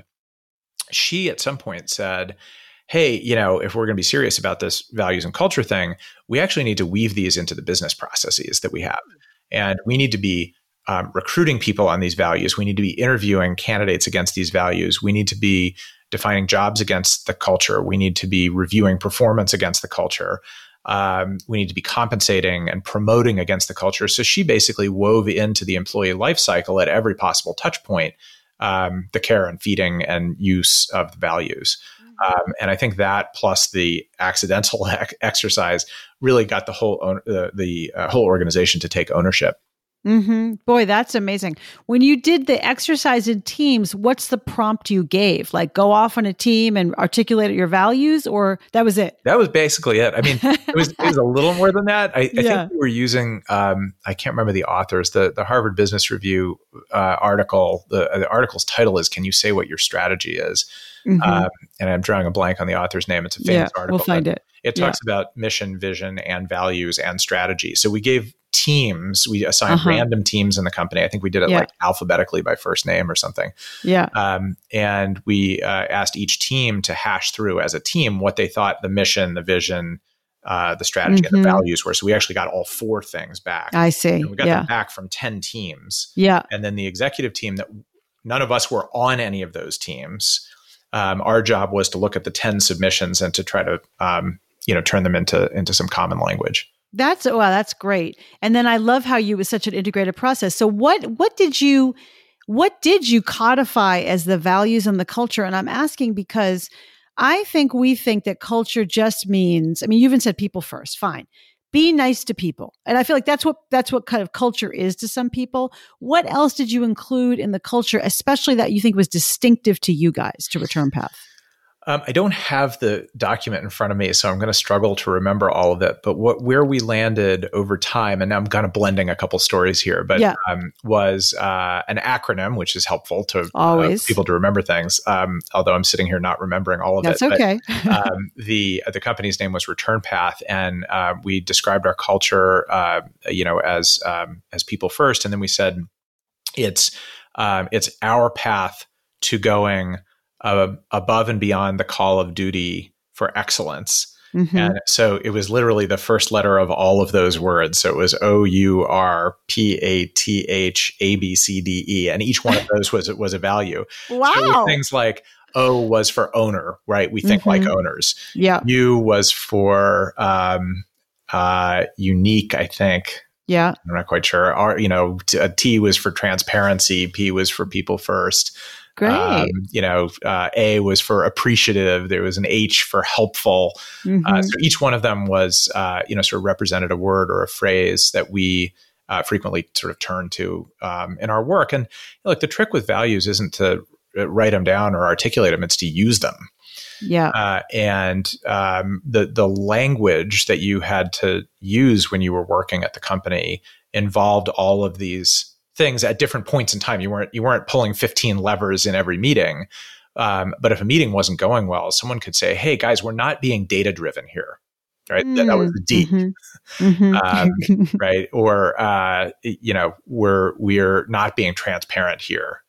She at some point said, hey, you know, if we're going to be serious about this values and culture thing, we actually need to weave these into the business processes that we have. And we need to be um, recruiting people on these values. We need to be interviewing candidates against these values. We need to be defining jobs against the culture. We need to be reviewing performance against the culture. Um, we need to be compensating and promoting against the culture. So she basically wove into the employee life cycle at every possible touch point, um, the care and feeding and use of the values. Um, and I think that plus the accidental ec- exercise really got the whole own, uh, the uh, whole organization to take ownership. Mm-hmm. Boy, that's amazing. When you did the exercise in teams, what's the prompt you gave? Like go off on a team and articulate your values, or that was it? That was basically it. I mean, it was it was a little more than that. I, I Yeah. think we were using, um, I can't remember the authors, the the Harvard Business Review uh, article. The, the article's title is, "Can you say what your strategy is?" Mm-hmm. Um, and I'm drawing a blank on the author's name. It's a famous Yeah, article. we'll find it. It talks yeah. about mission, vision, and values and strategy. So we gave teams, we assigned uh-huh. random teams in the company. I think we did it yeah. like alphabetically by first name or something. Yeah. Um, and we uh, asked each team to hash through as a team what they thought the mission, the vision, uh, the strategy, mm-hmm. and the values were. So we actually got all four things back. I see. And we got yeah. them back from ten teams. Yeah. And then the executive team that none of us were on any of those teams. Um, our job was to look at the ten submissions and to try to, um, you know, turn them into into some common language. That's wow, that's great. And then I love how you it was such an integrated process. So what what did you what did you codify as the values and the culture? And I'm asking because I think we think that culture just means, I mean, you even said people first, fine. Be nice to people. And I feel like that's what that's what kind of culture is to some people. What else did you include in the culture, especially that you think was distinctive to you guys, to Return Path? Um, I don't have the document in front of me, so I'm going to struggle to remember all of it. But what where we landed over time, and now I'm kind of blending a couple stories here, but yeah. um, was uh, an acronym, which is helpful to always uh, people to remember things. Um, although I'm sitting here not remembering all of That's it. That's okay. But, um, the the company's name was Return Path, and uh, we described our culture, uh, you know, as um, as people first, and then we said it's um, it's our path to going Uh, above and beyond the call of duty for excellence. Mm-hmm. And so it was literally the first letter of all of those words. So it was O U R P A T H A B C D E. And each one of those was, was a value. Wow. So things like O was for owner, right? We think mm-hmm. like owners. Yeah. U was for um, uh, unique, I think. Yeah. I'm not quite sure. R, you know, t- T was for transparency. P was for people first. Great. Um, you know, uh, A was for appreciative. There was an H for helpful. Mm-hmm. Uh, so each one of them was, uh, you know, sort of represented a word or a phrase that we uh, frequently sort of turn to um, in our work. And look, the trick with values isn't to write them down or articulate them; it's to use them. Yeah. Uh, and um, the the language that you had to use when you were working at the company involved all of these things at different points in time. You weren't you weren't pulling fifteen levers in every meeting. Um, but if a meeting wasn't going well, someone could say, "Hey guys, we're not being data driven here." Right? Mm, that, that was the D. Mm-hmm. Mm-hmm. Um, right? Or uh, you know, we're we're not being transparent here.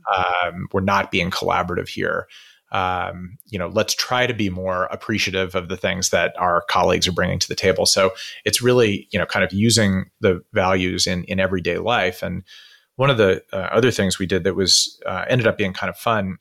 Um, we're not being collaborative here. Um, you know, let's try to be more appreciative of the things that our colleagues are bringing to the table. So it's really, you know, kind of using the values in, in everyday life. And one of the uh, other things we did that was uh, ended up being kind of fun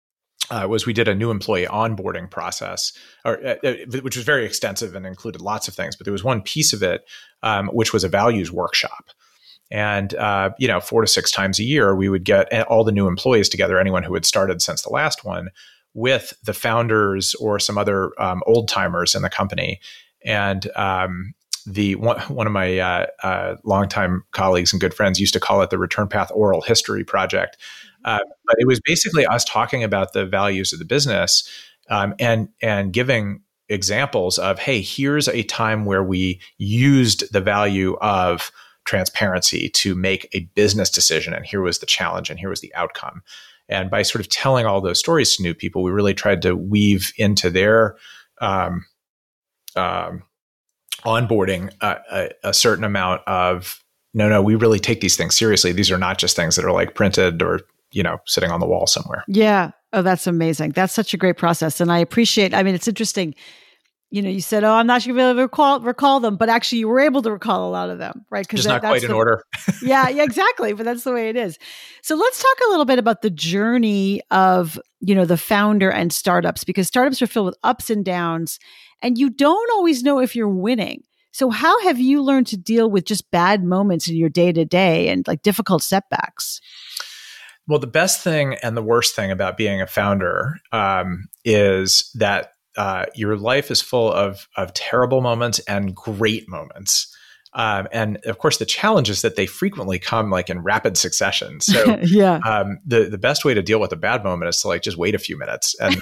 uh, was we did a new employee onboarding process, or uh, which was very extensive and included lots of things. But there was one piece of it, um, which was a values workshop. And, uh, you know, four to six times a year, we would get all the new employees together, anyone who had started since the last one, with the founders or some other um, old timers in the company. And um, the one, one of my uh, uh, longtime colleagues and good friends used to call it the Return Path Oral History Project. Uh, but it was basically us talking about the values of the business um, and and giving examples of, hey, here's a time where we used the value of transparency to make a business decision, and here was the challenge, and here was the outcome. And by sort of telling all those stories to new people, we really tried to weave into their um, um, onboarding uh, a, a certain amount of no, no, we really take these things seriously. These are not just things that are like printed or, you know, sitting on the wall somewhere. Yeah. Oh, that's amazing. That's such a great process. And I appreciate, I mean, it's interesting. You know, you said, oh, I'm not going to be able to recall, recall them, but actually you were able to recall a lot of them, right? Just that, not quite in the, order. yeah, yeah, exactly. But that's the way it is. So let's talk a little bit about the journey of, you know, the founder and startups, because startups are filled with ups and downs and you don't always know if you're winning. So how have you learned to deal with just bad moments in your day to day and like difficult setbacks? Well, the best thing and the worst thing about being a founder um, is that Uh, your life is full of of terrible moments and great moments. Um, and of course, the challenge is that they frequently come like in rapid succession. So yeah. um, the, the best way to deal with a bad moment is to like just wait a few minutes and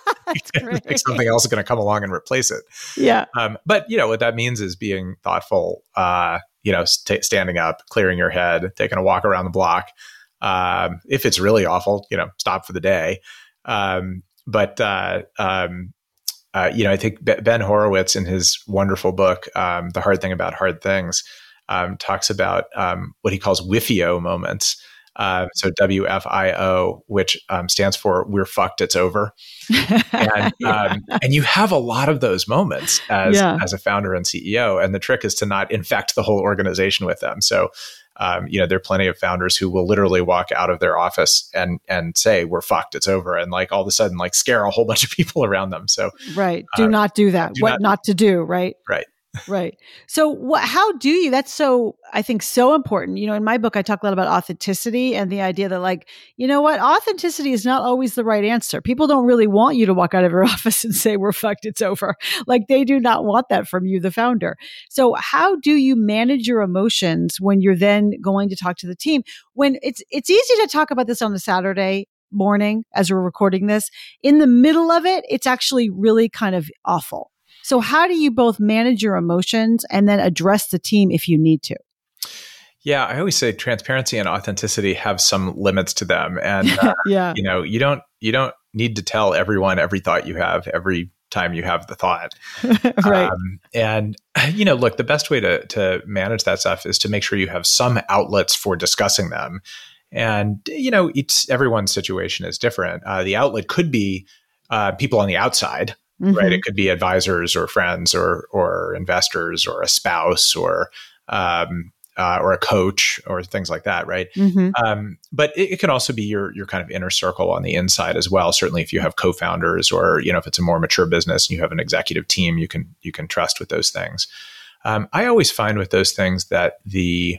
like something else is going to come along and replace it. Yeah. Um, but, you know, what that means is being thoughtful, uh, you know, st- standing up, clearing your head, taking a walk around the block. Um, if it's really awful, you know, stop for the day. Um, but, uh, um, Uh, you know, I think Ben Horowitz in his wonderful book, um, The Hard Thing About Hard Things, um, talks about um, what he calls W F I O moments. Uh, so W F I O, which um, stands for "We're fucked, it's over." And, yeah. um, and you have a lot of those moments as yeah. as a founder and C E O. And the trick is to not infect the whole organization with them. So, um, you know, there are plenty of founders who will literally walk out of their office and and say, "We're fucked, it's over," and like all of a sudden, like scare a whole bunch of people around them. So, right, do uh, not do that. Do what not, not to do, right? Right. Right. So what, how do you, that's so, I think so important. You know, in my book, I talk a lot about authenticity and the idea that like, you know what, authenticity is not always the right answer. People don't really want you to walk out of your office and say, we're fucked, it's over. Like they do not want that from you, the founder. So how do you manage your emotions when you're then going to talk to the team? When it's, it's easy to talk about this on a Saturday morning as we're recording this. In the middle of it, it's actually really kind of awful. So how do you both manage your emotions and then address the team if you need to? Yeah, I always say transparency and authenticity have some limits to them. And, uh, yeah. you know, you don't, you don't need to tell everyone every thought you have every time you have the thought. right. Um, and, you know, look, the best way to, to manage that stuff is to make sure you have some outlets for discussing them. And, you know, it's everyone's situation is different. Uh, the outlet could be uh, people on the outside. Mm-hmm. Right. It could be advisors or friends or or investors or a spouse or um, uh, or a coach or things like that. Right. Mm-hmm. Um, but it, it can also be your your kind of inner circle on the inside as well. Certainly, if you have co-founders or you know if it's a more mature business and you have an executive team, you can you can trust with those things. Um, I always find with those things that the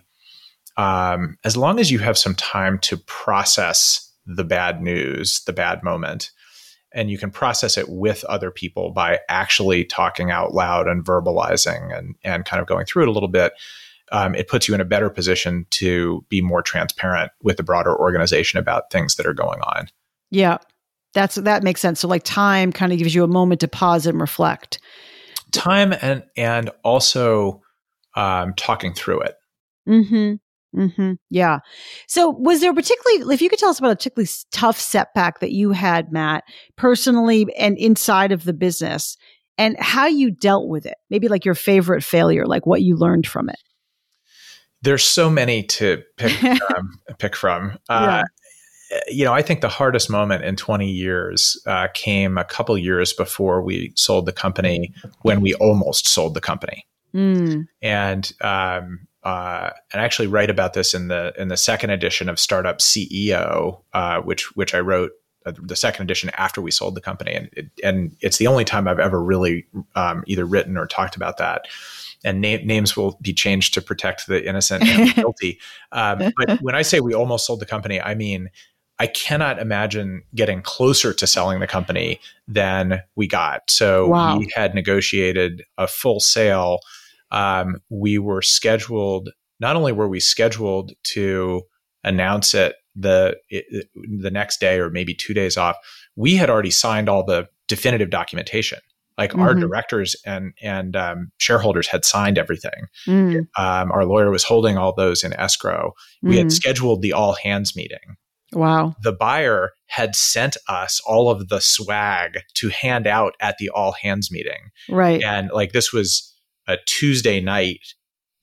um, as long as you have some time to process the bad news, the bad moment. And you can process it with other people by actually talking out loud and verbalizing and, and kind of going through it a little bit. Um, it puts you in a better position to be more transparent with the broader organization about things that are going on. Yeah, that's that makes sense. So like time kind of gives you a moment to pause and reflect. Time and and also um, talking through it. Mm-hmm. Mm-hmm. Yeah. So was there particularly, if you could tell us about a particularly tough setback that you had, Matt, personally and inside of the business and how you dealt with it, maybe like your favorite failure, like what you learned from it. There's so many to pick, um, pick from. Uh, yeah. You know, I think the hardest moment in twenty years uh, came a couple years before we sold the company when we almost sold the company. Mm. And, um, Uh, and I actually write about this in the in the second edition of Startup C E O, uh, which which I wrote uh, the second edition after we sold the company, and it, and it's the only time I've ever really um, either written or talked about that. And na- names will be changed to protect the innocent and the guilty. Um, but when I say we almost sold the company, I mean I cannot imagine getting closer to selling the company than we got. So wow. We had negotiated a full sale. Um, we were scheduled, not only were we scheduled to announce it the it, the next day or maybe two days off, we had already signed all the definitive documentation. Like mm-hmm. our directors and and um, shareholders had signed everything. Mm. Um, our lawyer was holding all those in escrow. We mm. had scheduled the all hands meeting. Wow. The buyer had sent us all of the swag to hand out at the all hands meeting. Right. And like this was a Tuesday night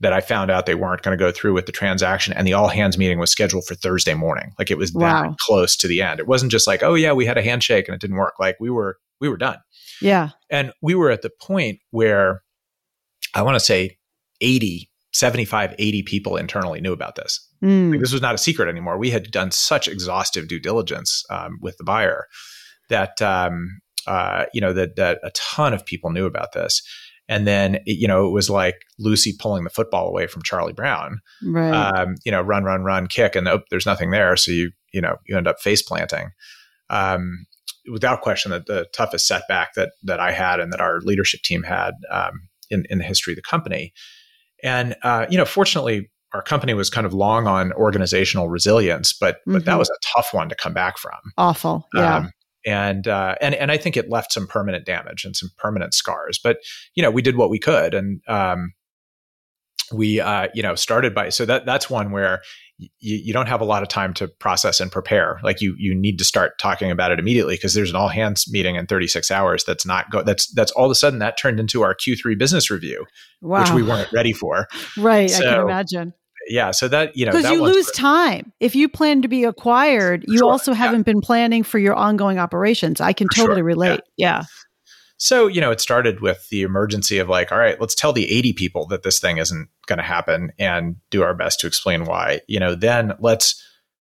that I found out they weren't going to go through with the transaction, and the all hands meeting was scheduled for Thursday morning. Like it was Wow. that close to the end. It wasn't just like, oh yeah, we had a handshake and it didn't work. Like we were, we were done. Yeah. And we were at the point where I want to say eighty, seventy-five, eighty people internally knew about this. Mm. Like, this was not a secret anymore. We had done such exhaustive due diligence um, with the buyer that, um, uh, you know, that, that a ton of people knew about this. And then, you know, it was like Lucy pulling the football away from Charlie Brown, Right. um, you know, run, run, run, kick, and oh, there's nothing there. So you, you know, you end up face planting. Um, without question, that the toughest setback that that I had and that our leadership team had um, in in the history of the company. And uh, you know, fortunately, our company was kind of long on organizational resilience, but mm-hmm. but that was a tough one to come back from. Awful, yeah. Um, and uh, and and I think it left some permanent damage and some permanent scars. But you know, we did what we could, and um, we uh, you know started by so that that's one where y- you don't have a lot of time to process and prepare. Like you you need to start talking about it immediately because there's an all hands meeting in thirty-six hours. That's not go. That's that's all of a sudden that turned into our Q three business review, wow. which we weren't ready for. Right, so, I can imagine. Yeah, so that, you know, because you lose time. If you plan to be acquired, you sure, also haven't yeah. been planning for your ongoing operations. I can for totally sure, relate. Yeah. yeah. So, you know, it started with the emergency of like, all right, let's tell the eighty people that this thing isn't going to happen and do our best to explain why. You know, then let's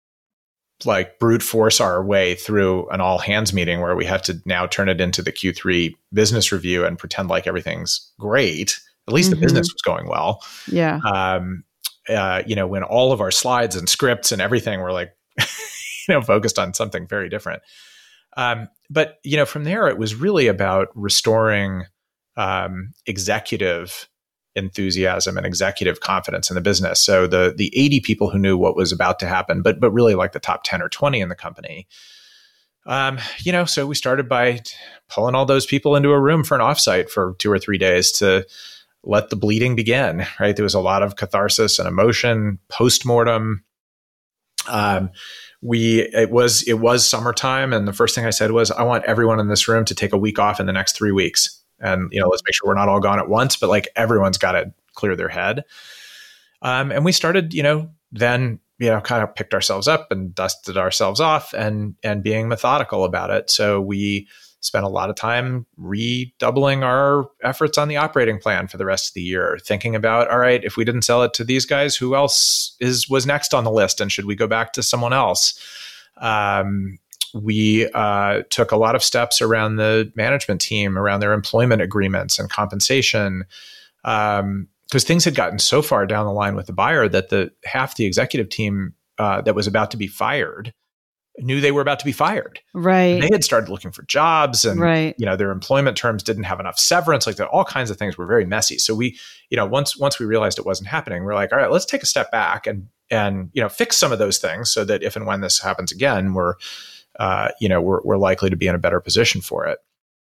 like brute force our way through an all hands meeting where we have to now turn it into the Q three business review and pretend like everything's great. At least mm-hmm. the business was going well. Yeah. Um, Uh, you know, when all of our slides and scripts and everything were like, you know, focused on something very different. Um, but, you know, from there, it was really about restoring um, executive enthusiasm and executive confidence in the business. So the the eighty people who knew what was about to happen, but but really like the top ten or twenty in the company. Um, you know, so we started by pulling all those people into a room for an offsite for two or three days to let the bleeding begin, right? There was a lot of catharsis and emotion, postmortem. Um, we, it was, it was summertime. And the first thing I said was, I want everyone in this room to take a week off in the next three weeks. And, you know, let's make sure we're not all gone at once, but like everyone's got to clear their head. Um, and we started, you know, then, you know, kind of picked ourselves up and dusted ourselves off and, and being methodical about it. So we spent a lot of time redoubling our efforts on the operating plan for the rest of the year, thinking about, all right, if we didn't sell it to these guys, who else is was next on the list? And should we go back to someone else? Um, we uh, took a lot of steps around the management team, around their employment agreements and compensation, um, because things had gotten so far down the line with the buyer that the half the executive team uh, that was about to be fired knew they were about to be fired. Right. And they had started looking for jobs and, right. you know, their employment terms didn't have enough severance. Like that, all kinds of things were very messy. So we, you know, once, once we realized it wasn't happening, we're like, all right, let's take a step back and, and, you know, fix some of those things so that if and when this happens again, we're, uh, you know, we're, we're likely to be in a better position for it.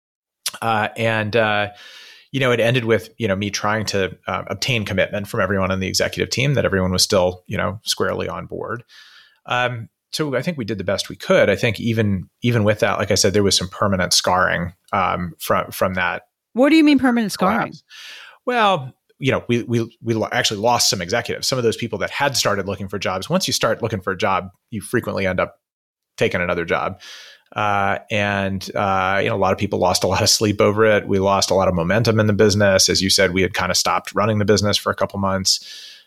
Uh, and, uh, you know, it ended with, you know, me trying to uh, obtain commitment from everyone on the executive team that everyone was still, you know, squarely on board. Um, So I think we did the best we could. I think even even with that, like I said, there was some permanent scarring um, from from that. What do you mean permanent scarring? Collapse. Well, you know, we we we actually lost some executives. Some of those people that had started looking for jobs. Once you start looking for a job, you frequently end up taking another job. Uh, and uh, you know, a lot of people lost a lot of sleep over it. We lost a lot of momentum in the business. As you said, we had kind of stopped running the business for a couple months.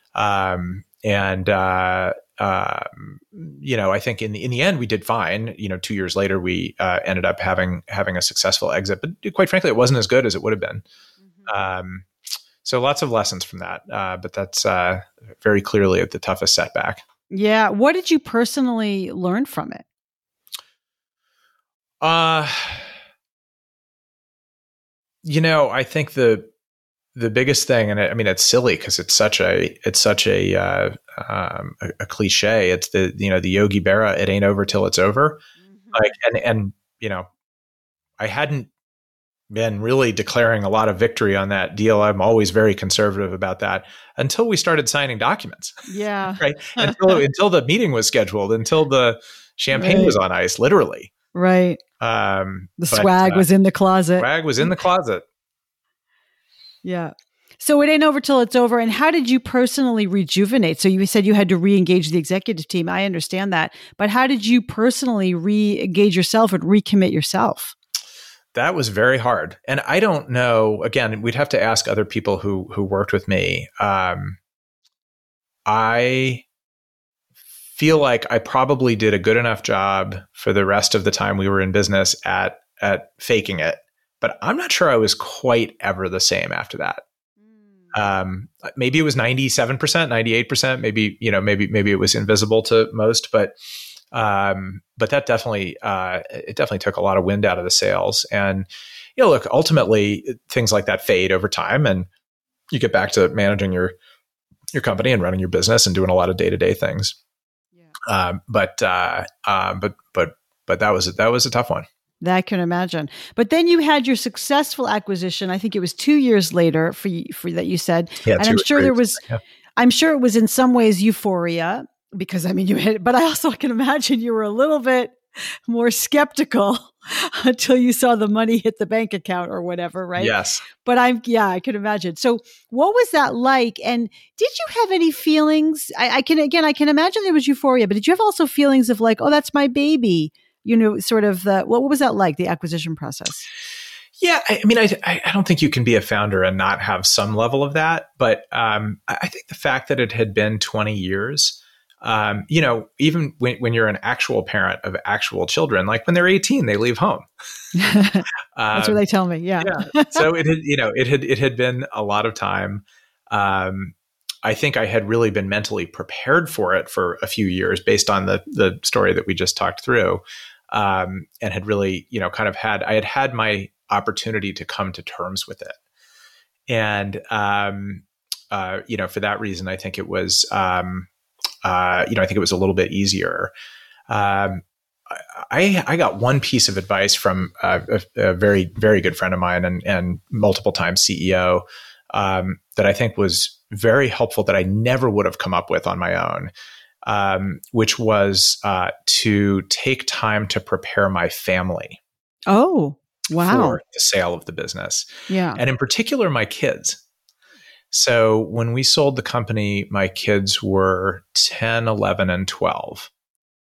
Um, and uh, Uh, you know, I think in the in the end we did fine. You know, two years later we uh, ended up having having a successful exit, but quite frankly, it wasn't as good as it would have been. Mm-hmm. Um, so lots of lessons from that, uh, but that's uh, very clearly the toughest setback. Yeah, what did you personally learn from it? Uh, you know, I think the the biggest thing, and I, I mean, it's silly because it's such a it's such a uh, um, a, a cliche. It's the you know the Yogi Berra. It ain't over till it's over. Mm-hmm. Like and and you know, I hadn't been really declaring a lot of victory on that deal. I'm always very conservative about that until we started signing documents. Yeah, right. Until until the meeting was scheduled. Until the champagne right. was on ice, literally. Right. Um, the but, swag uh, was in the closet. Swag was in the closet. Yeah. So it ain't over till it's over. And how did you personally rejuvenate? So you said you had to re-engage the executive team. I understand that. But how did you personally re-engage yourself and recommit yourself? That was very hard. And I don't know, again, we'd have to ask other people who who worked with me. Um, I feel like I probably did a good enough job for the rest of the time we were in business at at faking it. But I'm not sure I was quite ever the same after that. Um, maybe it was ninety-seven percent, ninety-eight percent, maybe, you know, maybe, maybe it was invisible to most, but, um, but that definitely, uh, it definitely took a lot of wind out of the sails. And, you know, look, ultimately things like that fade over time and you get back to managing your, your company and running your business and doing a lot of day-to-day things. Yeah. Um, but, uh, um, but, but, but that was, that was a tough one. That I can imagine. But then you had your successful acquisition. I think it was two years later for you, for that you said. Yeah, and I'm sure there was, yeah. I'm sure it was in some ways euphoria because I mean, you had, but I also can imagine you were a little bit more skeptical until you saw the money hit the bank account or whatever, right? Yes. But I'm, yeah, I can imagine. So what was that like? And did you have any feelings? I, I can, again, I can imagine there was euphoria, but did you have also feelings of like, oh, that's my baby? You know, sort of the, what, what was that like, the acquisition process? Yeah, I, I mean, I, I don't think you can be a founder and not have some level of that. But um, I think the fact that it had been twenty years, um, you know, even when, when you're an actual parent of actual children, like when they're eighteen, they leave home. That's um, what they tell me. Yeah. yeah. So it had, you know, it had, it had been a lot of time. Um, I think I had really been mentally prepared for it for a few years based on the the story that we just talked through. Um, and had really, you know, kind of had, I had had my opportunity to come to terms with it. And, um, uh, you know, for that reason, I think it was, um, uh, you know, I think it was a little bit easier. Um, I, I got one piece of advice from a, a, a very, very good friend of mine and, and multiple time C E O, um, that I think was very helpful that I never would have come up with on my own. Um, which was uh, to take time to prepare my family. Oh, wow. For the sale of the business. Yeah. And in particular, my kids. So when we sold the company, my kids were ten, eleven, and twelve.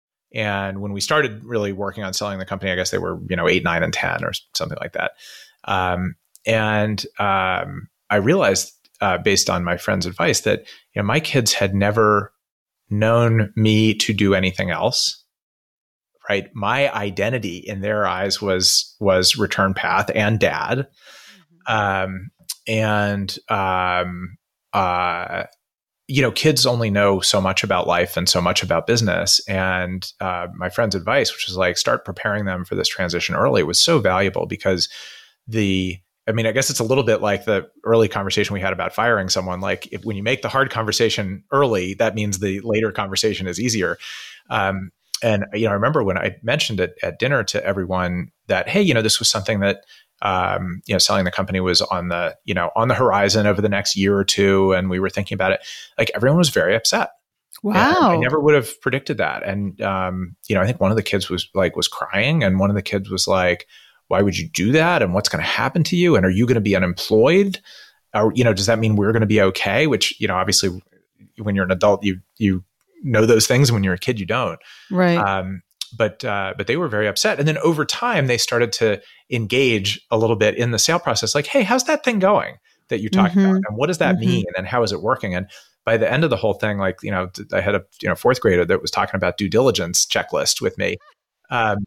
And when we started really working on selling the company, I guess they were, you know, eight, nine, and ten or something like that. Um, and um, I realized, uh, based on my friend's advice, that, you know, my kids had never known me to do anything else, right? My identity in their eyes was, was Return Path and dad. Mm-hmm. Um, and, um, uh, you know, kids only know so much about life and so much about business. And, uh, my friend's advice, which was like, start preparing them for this transition early, was so valuable because the, I mean, I guess it's a little bit like the early conversation we had about firing someone. Like if, when you make the hard conversation early, that means the later conversation is easier. Um, and, you know, I remember when I mentioned it at dinner to everyone that, hey, you know, this was something that, um, you know, selling the company was on the, you know, on the horizon over the next year or two. And we were thinking about it. Like everyone was very upset. Wow. And I never would have predicted that. And, um, you know, I think one of the kids was like, was crying. And one of the kids was like, why would you do that? And what's going to happen to you? And are you going to be unemployed? Or, you know, does that mean we're going to be okay? Which, you know, obviously when you're an adult, you, you know those things. When you're a kid, you don't. Right. Um, but, uh, but they were very upset. And then over time, they started to engage a little bit in the sale process. Like, hey, how's that thing going that you talked mm-hmm. about? And what does that mm-hmm. mean? And how is it working? And by the end of the whole thing, like, you know, I had a, you know, fourth grader that was talking about due diligence checklist with me. Um,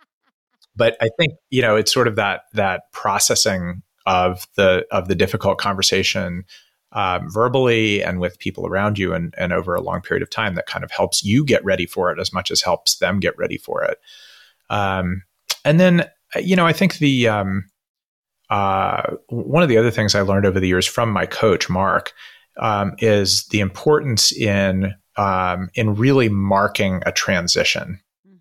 But I think, you know, it's sort of that that processing of the of the difficult conversation um, verbally and with people around you and, and over a long period of time that kind of helps you get ready for it as much as helps them get ready for it. Um, and then, you know, I think the um, uh, one of the other things I learned over the years from my coach, Mark, um, is the importance in um, in really marking a transition.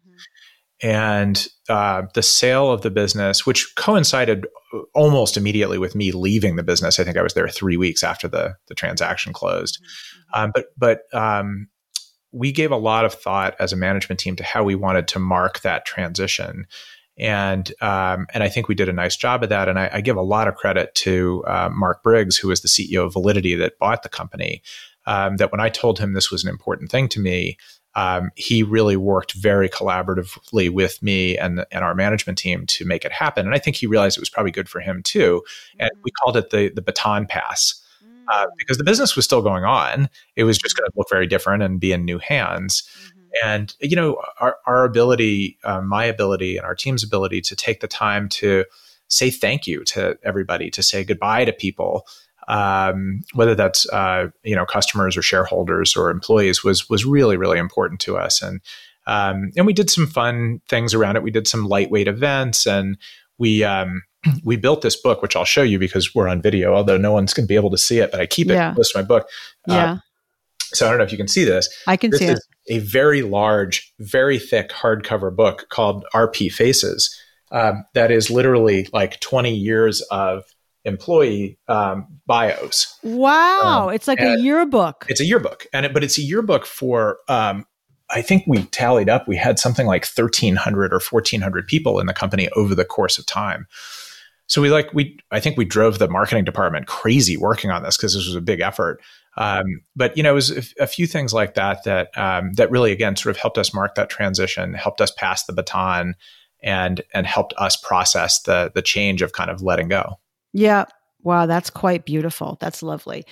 And uh, the sale of the business, which coincided almost immediately with me leaving the business. I think I was there three weeks after the, the transaction closed. Mm-hmm. Um, but but um, we gave a lot of thought as a management team to how we wanted to mark that transition. And um, and I think we did a nice job of that. And I, I give a lot of credit to uh, Mark Briggs, who was the C E O of Validity that bought the company, um, that when I told him this was an important thing to me, um, he really worked very collaboratively with me and, and our management team to make it happen. And I think he realized it was probably good for him too. And we called it the, the baton pass. Uh, because the business was still going on. It was just going to look very different and be in new hands. Mm-hmm. And, you know, our, our ability, uh, my ability and our team's ability to take the time to say thank you to everybody, to say goodbye to people, um, whether that's, uh, you know, customers or shareholders or employees was, was really, really important to us. And, um, and we did some fun things around it. We did some lightweight events, and we, um, we built this book, which I'll show you because we're on video, although no one's going to be able to see it, but I keep it yeah. close to my book. Yeah. Uh, so I don't know if you can see this. I can this see is it. A very large, very thick hardcover book called R P Faces. Um, that is literally like twenty years of employee um, bios. Wow. Um, it's like a yearbook. It's a yearbook. and it, But it's a yearbook for, um, I think we tallied up, we had something like thirteen hundred or fourteen hundred people in the company over the course of time. So we like, we, I think we drove the marketing department crazy working on this because this was a big effort. Um, but, you know, it was a, a few things like that, that, um, that really, again, sort of helped us mark that transition, helped us pass the baton, and, and helped us process the, the change of kind of letting go. Yeah. Wow. That's quite beautiful. That's lovely.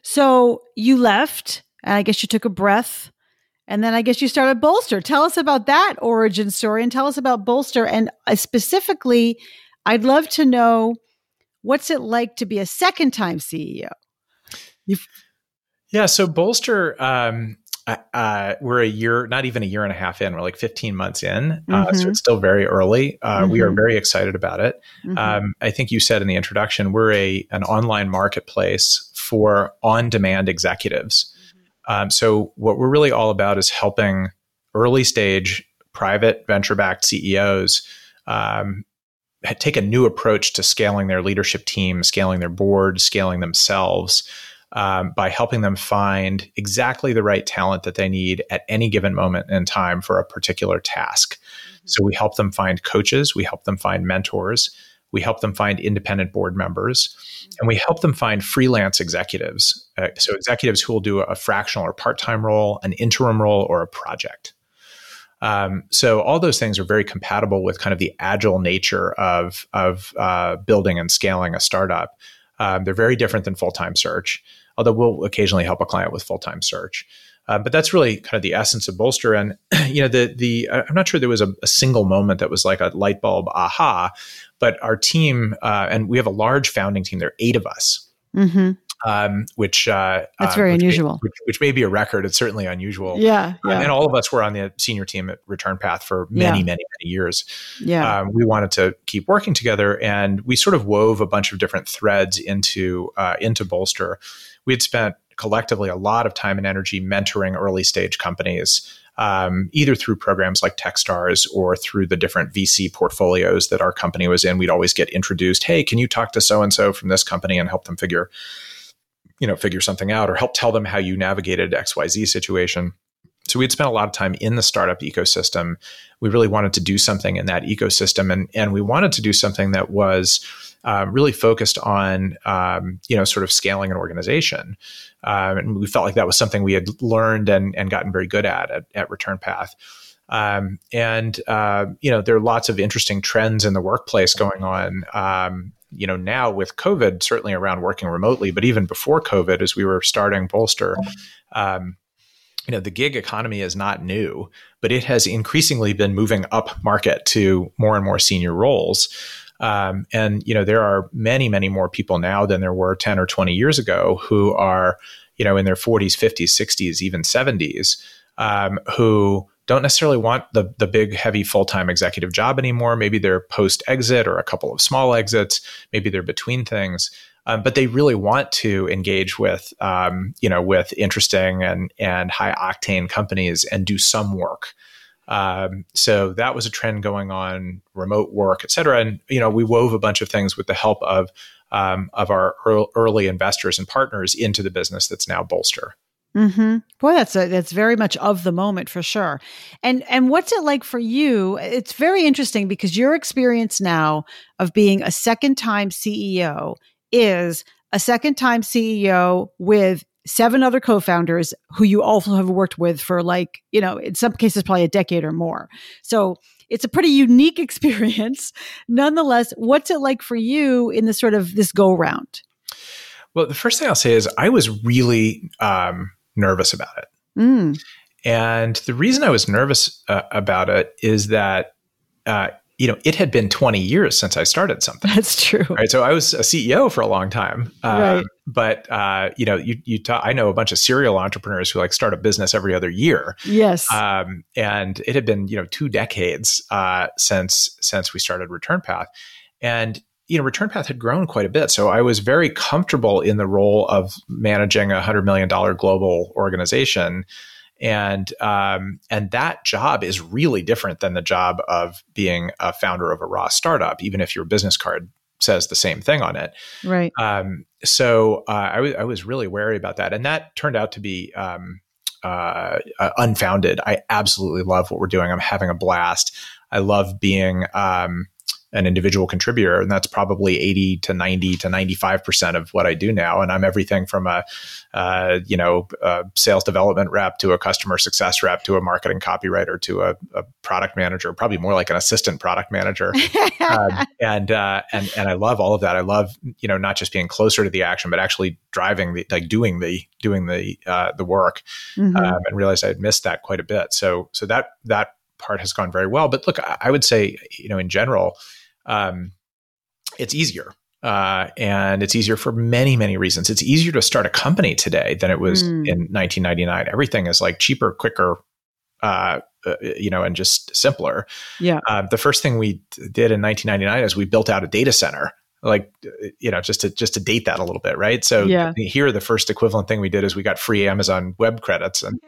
So you left, and I guess you took a breath, and then I guess you started Bolster. Tell us about that origin story, and tell us about Bolster. And uh, specifically, I'd love to know, what's it like to be a second time C E O? You've- yeah. So Bolster, um, uh, we're a year, not even a year and a half in, we're like fifteen months in. Uh, mm-hmm. So it's still very early. Uh, mm-hmm. We are very excited about it. Mm-hmm. Um, I think you said in the introduction, we're a, an online marketplace for on-demand executives. Mm-hmm. Um, so what we're really all about is helping early stage private venture-backed C E Os, um, take a new approach to scaling their leadership team, scaling their board, scaling themselves, um, by helping them find exactly the right talent that they need at any given moment in time for a particular task. Mm-hmm. So we help them find coaches, we help them find mentors, we help them find independent board members, mm-hmm. and we help them find freelance executives. Uh, so executives who will do a fractional or part-time role, an interim role, or a project. Um, so all those things are very compatible with kind of the agile nature of, of uh, building and scaling a startup. Um, they're very different than full-time search, although we'll occasionally help a client with full-time search. Uh, but that's really kind of the essence of Bolster. And, you know, the, the, I'm not sure there was a, a single moment that was like a light bulb aha, but our team, uh, and we have a large founding team, there are eight of us. Mm-hmm. Um, which uh, that's very uh, which unusual. May, which, which may be a record. It's certainly unusual. Yeah, yeah. Um, and all of us were on the senior team at Return Path for many, yeah. many, many years. Yeah, um, we wanted to keep working together, and we sort of wove a bunch of different threads into uh, into Bolster. We had spent collectively a lot of time and energy mentoring early stage companies, um, either through programs like Techstars or through the different V C portfolios that our company was in. We'd always get introduced. Hey, can you talk to so and so from this company and help them figure. you know, figure something out, or help tell them how you navigated X Y Z situation. So we had spent a lot of time in the startup ecosystem. We really wanted to do something in that ecosystem, and and we wanted to do something that was uh, really focused on, um, you know, sort of scaling an organization. Um, and we felt like that was something we had learned and, and gotten very good at at, at Return Path. Um, and, uh, you know, there are lots of interesting trends in the workplace going on, um, you know, now with COVID, certainly around working remotely, but even before COVID, as we were starting Bolster, um, you know, the gig economy is not new, but it has increasingly been moving up market to more and more senior roles. Um, and, you know, there are many, many more people now than there were ten or twenty years ago who are, you know, in their forties, fifties, sixties, even seventies, um, who don't necessarily want the the big, heavy full-time executive job anymore. Maybe they're post-exit or a couple of small exits. Maybe they're between things. Um, but they really want to engage with, um, you know, with interesting and and high octane companies and do some work. Um, so that was a trend going on, remote work, et cetera. And you know, we wove a bunch of things with the help of um, of our early investors and partners into the business that's now Bolster. Mm-hmm. Boy, that's a, that's very much of the moment for sure. And and what's it like for you? It's very interesting because your experience now of being a second time C E O is a second time C E O with seven other co-founders who you also have worked with for like, you know, in some cases, probably a decade or more. So it's a pretty unique experience. Nonetheless, what's it like for you in this sort of this go round? Well, the first thing I'll say is I was really um, nervous about it. Mm. And the reason I was nervous uh, about it is that, uh, you know, it had been twenty years since I started something. That's true. Right. So I was a C E O for a long time. Uh, right. But, uh, you know, you, you ta- I know a bunch of serial entrepreneurs who like start a business every other year. Yes. Um, and it had been, you know, two decades uh, since since we started ReturnPath. And you know, ReturnPath had grown quite a bit. So I was very comfortable in the role of managing a one hundred million dollars global organization. And um, and that job is really different than the job of being a founder of a raw startup, even if your business card says the same thing on it. Right. Um, so uh, I, w- I was really wary about that. And that turned out to be um, uh, uh, unfounded. I absolutely love what we're doing. I'm having a blast. I love being um, an individual contributor, and that's probably eighty to ninety to ninety-five percent of what I do now. And I'm everything from a, uh, you know, a sales development rep to a customer success rep to a marketing copywriter to a, a product manager, probably more like an assistant product manager. um, and, uh, and, and I love all of that. I love, you know, not just being closer to the action, but actually driving the, like doing the, doing the, uh, the work, mm-hmm. um, and realized I had missed that quite a bit. So, so that, that part has gone very well. But look, I, I would say, you know, in general, Um, it's easier. Uh, and it's easier for many, many reasons. It's easier to start a company today than it was mm. in nineteen ninety-nine. Everything is like cheaper, quicker, uh, uh, you know, and just simpler. Yeah. Uh, the first thing we did in nineteen ninety-nine is we built out a data center, like, you know, just to, just to date that a little bit. Right. So yeah. here, the first equivalent thing we did is we got free Amazon web credits. And,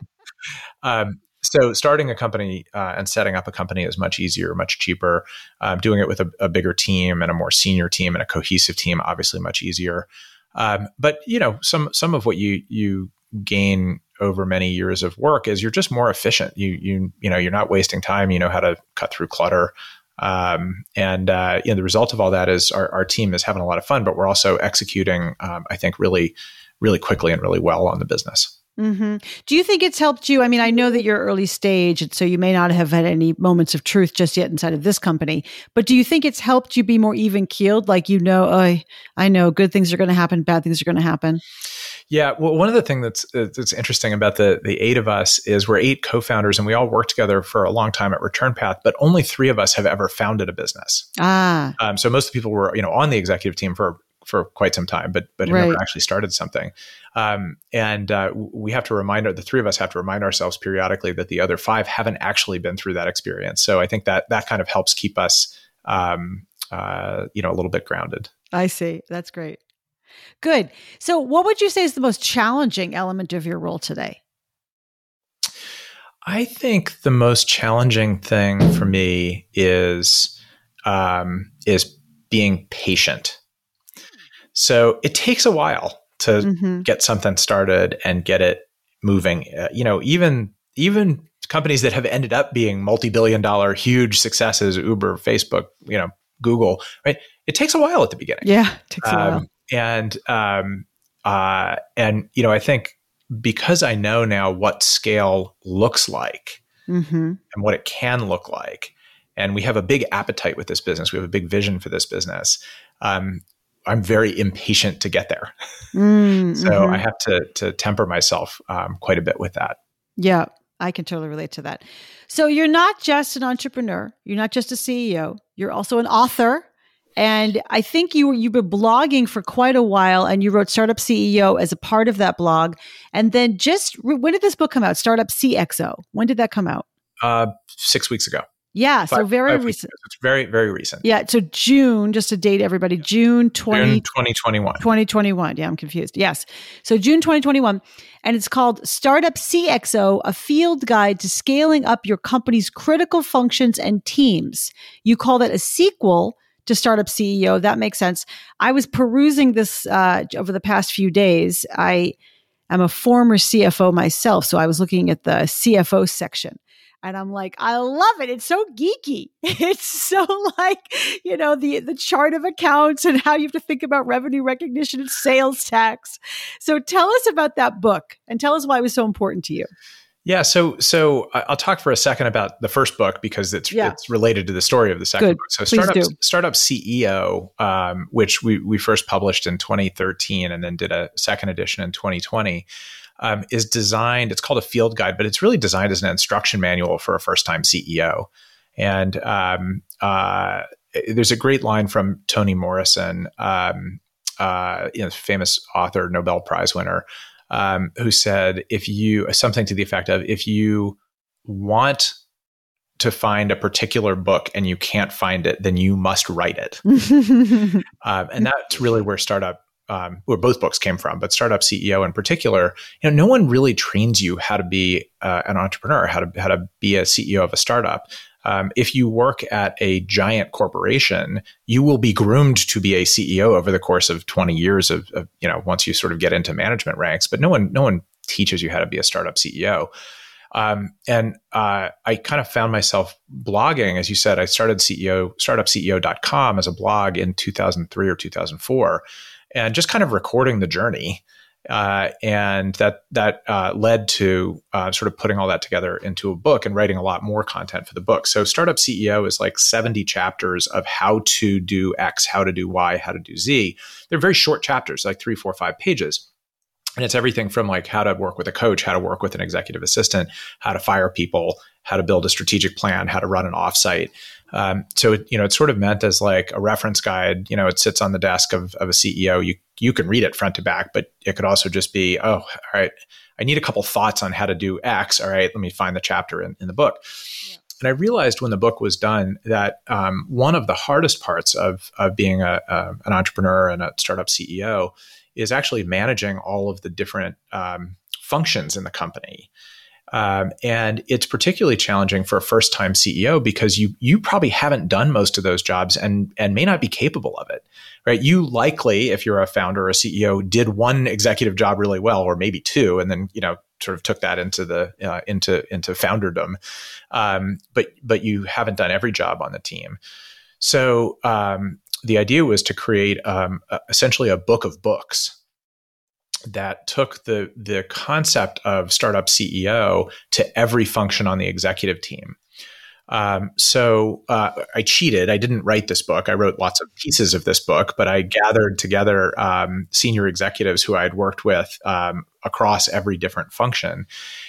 um, So starting a company uh, and setting up a company is much easier, much cheaper. Um, doing it with a, a bigger team and a more senior team and a cohesive team, obviously much easier. Um, but you know, some some of what you you gain over many years of work is you're just more efficient. You you you know, you're not wasting time. You know how to cut through clutter. Um, and uh, you know, the result of all that is our, our team is having a lot of fun, but we're also executing, um, I think, really, really quickly and really well on the business. Mm-hmm. Do you think it's helped you? I mean, I know that you're early stage, and so you may not have had any moments of truth just yet inside of this company, but do you think it's helped you be more even keeled? Like, you know, oh, I know good things are going to happen, bad things are going to happen. Yeah. Well, one of the things that's, that's interesting about the, the eight of us is we're eight co-founders and we all worked together for a long time at ReturnPath, but only three of us have ever founded a business. Ah. Um, so most of the people were, you know, on the executive team for for quite some time, but but right. never actually started something. Um, and uh, we have to remind, the three of us have to remind ourselves periodically that the other five haven't actually been through that experience. So I think that that kind of helps keep us, um, uh, you know, a little bit grounded. I see. That's great. Good. So what would you say is the most challenging element of your role today? I think the most challenging thing for me is um, is being patient. So it takes a while to mm-hmm. get something started and get it moving. Uh, you know, even even companies that have ended up being multi-billion dollar huge successes, Uber, Facebook, you know, Google, right? It takes a while at the beginning. Yeah, it takes a um, while. And um, uh, and you know, I think because I know now what scale looks like mm-hmm. and what it can look like, and we have a big appetite with this business, we have a big vision for this business. Um, I'm very impatient to get there. Mm, so mm-hmm. I have to to temper myself um, quite a bit with that. Yeah, I can totally relate to that. So you're not just an entrepreneur. You're not just a C E O. You're also an author. And I think you were, you've been blogging for quite a while, and you wrote Startup C E O as a part of that blog. And then just, when did this book come out? Startup C X O. When did that come out? Uh, six weeks ago. Yeah, so five, very five recent. It's very, very recent. Yeah, so June, just to date everybody, June twentieth. June twenty twenty-one. twenty twenty-one. Yeah, I'm confused. Yes. So June twenty twenty-one. And it's called Startup C X O, a field guide to scaling up your company's critical functions and teams. You call that a sequel to Startup C E O. That makes sense. I was perusing this uh, over the past few days. I I'm a former C F O myself, so I was looking at the C F O section. And I'm like, I love it. It's so geeky. It's so like, you know, the, the chart of accounts and how you have to think about revenue recognition and sales tax. So tell us about that book and tell us why it was so important to you. Yeah, so so I'll talk for a second about the first book because it's yeah. it's related to the story of the second Good. book. So Please startup do. startup C E O, um, which we we first published in twenty thirteen and then did a second edition in twenty twenty, um, is designed. It's called a field guide, but it's really designed as an instruction manual for a first time C E O. And um, uh, there's a great line from Toni Morrison, um, uh, you know, famous author, Nobel Prize winner. Um, who said, if you, something to the effect of, if you want to find a particular book and you can't find it, then you must write it. um, and that's really where startup, um, where both books came from, but Startup C E O in particular, you know, no one really trains you how to be uh, an entrepreneur, how to, how to be a C E O of a startup. Um, if you work at a giant corporation, you will be groomed to be a C E O over the course of twenty years of, of, you know, once you sort of get into management ranks. But no one, no one teaches you how to be a startup C E O. Um, and uh, I kind of found myself blogging, as you said. I started C E O, startup C E O dot com as a blog in two thousand three or two thousand four, and just kind of recording the journey. Uh, and that that uh, led to uh, sort of putting all that together into a book and writing a lot more content for the book. So Startup C E O is like seventy chapters of how to do X, how to do Y, how to do Z. They're very short chapters, like three, four, five pages. And it's everything from like how to work with a coach, how to work with an executive assistant, how to fire people, how to build a strategic plan, how to run an offsite. Um, so, it, you know, it's sort of meant as like a reference guide. You know, it sits on the desk of, of a C E O. You you can read it front to back, but it could also just be, oh, all right, I need a couple thoughts on how to do X. All right, let me find the chapter in, in the book. Yeah. And I realized when the book was done that um, one of the hardest parts of of being a, a an entrepreneur and a startup C E O is actually managing all of the different um, functions in the company. Um, and it's particularly challenging for a first-time C E O because you you probably haven't done most of those jobs and and may not be capable of it, right? You likely, if you're a founder or a C E O, did one executive job really well, or maybe two, and then you know sort of took that into the uh, into into founderdom. Um, but but you haven't done every job on the team. So um, the idea was to create um, a, essentially a book of books that took the the concept of startup C E O to every function on the executive team. Um, so uh, I cheated. I didn't write this book. I wrote lots of pieces of this book, but I gathered together um, senior executives who I had worked with um, across every different function,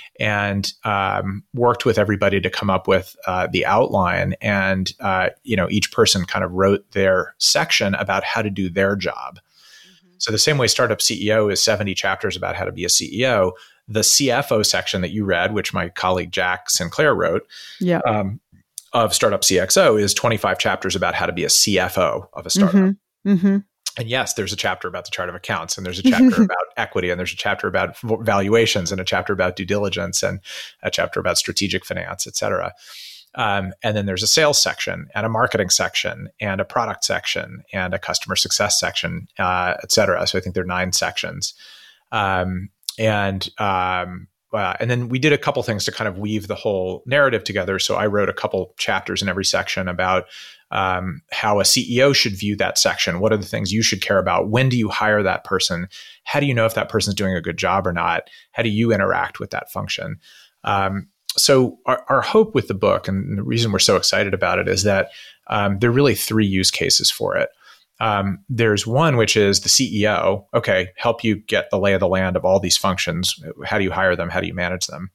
and um, worked with everybody to come up with uh, the outline. And uh, you know, each person kind of wrote their section about how to do their job. So the same way Startup C E O is seventy chapters about how to be a C E O, the C F O section that you read, which my colleague Jack Sinclair wrote, yeah. um, of Startup C X O is twenty-five chapters about how to be a C F O of a startup. Mm-hmm. Mm-hmm. And yes, there's a chapter about the chart of accounts, and there's a chapter about equity, and there's a chapter about valuations, and a chapter about due diligence, and a chapter about strategic finance, et cetera. Um, and then there's a sales section and a marketing section and a product section and a customer success section, uh, et cetera. So I think there are nine sections. Um, and, um, uh, and then we did a couple things to kind of weave the whole narrative together. So I wrote a couple chapters in every section about um, how a C E O should view that section. What are the things you should care about? When do you hire that person? How do you know if that person's doing a good job or not? How do you interact with that function? Um, So our, our hope with the book, and the reason we're so excited about it, is that um, there are really three use cases for it. Um, there's one, which is the C E O. Okay, help you get the lay of the land of all these functions. How do you hire them? How do you manage them?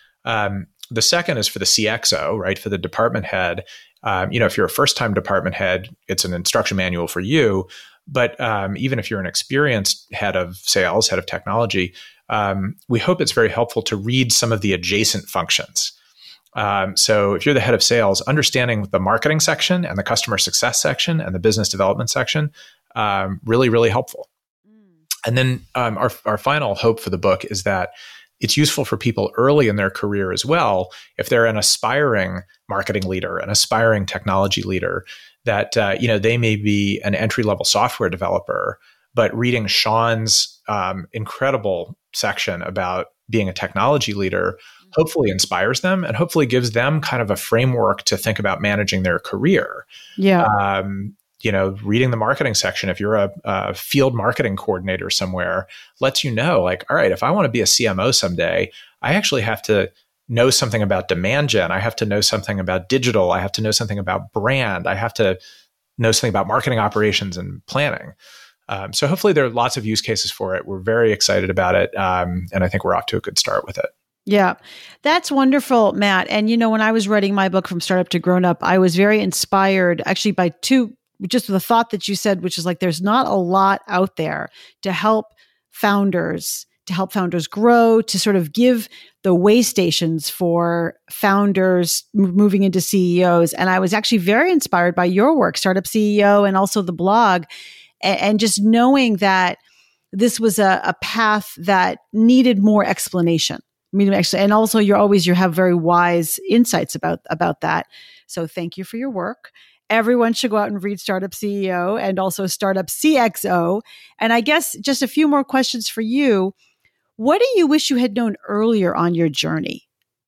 Um, the second is for the C X O, right? For the department head. Um, you know, if you're a first-time department head, it's an instruction manual for you. But um, even if you're an experienced head of sales, head of technology, um, we hope it's very helpful to read some of the adjacent functions. Um, so if you're the head of sales, understanding the marketing section and the customer success section and the business development section, um, really, really helpful. Mm. And then um, our, our final hope for the book is that it's useful for people early in their career as well. If they're an aspiring marketing leader, an aspiring technology leader, that uh, you know they may be an entry-level software developer, but reading Sean's um, incredible section about being a technology leader hopefully inspires them and hopefully gives them kind of a framework to think about managing their career. Yeah. Um, you know, reading the marketing section, if you're a, a field marketing coordinator somewhere, lets you know, like, all right, if I want to be a C M O someday, I actually have to know something about demand gen. I have to know something about digital. I have to know something about brand. I have to know something about marketing operations and planning. Um, so hopefully there are lots of use cases for it. We're very excited about it. Um, and I think we're off to a good start with it. Yeah, that's wonderful, Matt. And, you know, when I was writing my book From Startup to Grown Up, I was very inspired actually by two, just the thought that you said, which is like, there's not a lot out there to help founders, to help founders grow, to sort of give the way stations for founders moving into C E Os. And I was actually very inspired by your work, Startup C E O, and also the blog, and, and just knowing that this was a, a path that needed more explanation. I mean, actually, and also you're always, you have very wise insights about, about that. So thank you for your work. Everyone should go out and read Startup C E O and also Startup C X O. And I guess just a few more questions for you. What do you wish you had known earlier on your journey?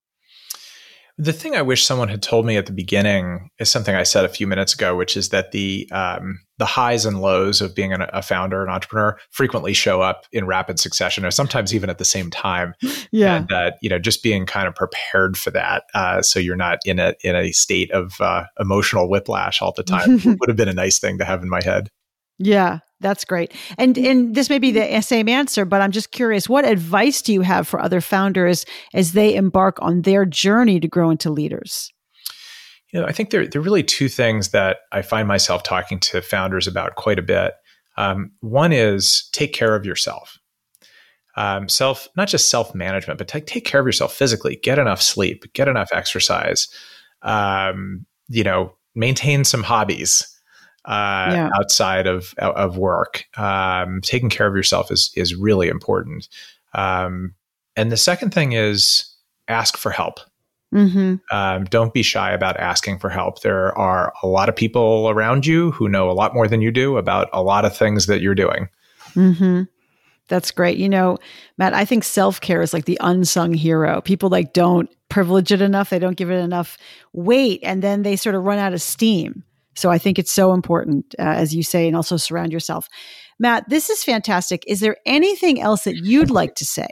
The thing I wish someone had told me at the beginning is something I said a few minutes ago, which is that the um, the highs and lows of being an, a founder, an entrepreneur, frequently show up in rapid succession, or sometimes even at the same time. Yeah, and that uh, you know, just being kind of prepared for that, uh, so you're not in a in a state of uh, emotional whiplash all the time, would have been a nice thing to have in my head. Yeah, that's great. And and this may be the same answer, but I'm just curious, what advice do you have for other founders as they embark on their journey to grow into leaders? You know, I think there, there are really two things that I find myself talking to founders about quite a bit. Um, one is take care of yourself. Um, self, not just self-management, but take, take care of yourself physically. Get enough sleep, get enough exercise, um, you know, maintain some hobbies. Uh, yeah. outside of of work, um, taking care of yourself is is really important. Um, and the second thing is ask for help. Mm-hmm. Um, don't be shy about asking for help. There are a lot of people around you who know a lot more than you do about a lot of things that you're doing. Mm-hmm. That's great. You know, Matt, I think self-care is like the unsung hero. People like don't privilege it enough. They don't give it enough weight, and then they sort of run out of steam. So I think it's so important, uh, as you say, and also surround yourself. Matt, this is fantastic. Is there anything else that you'd like to say?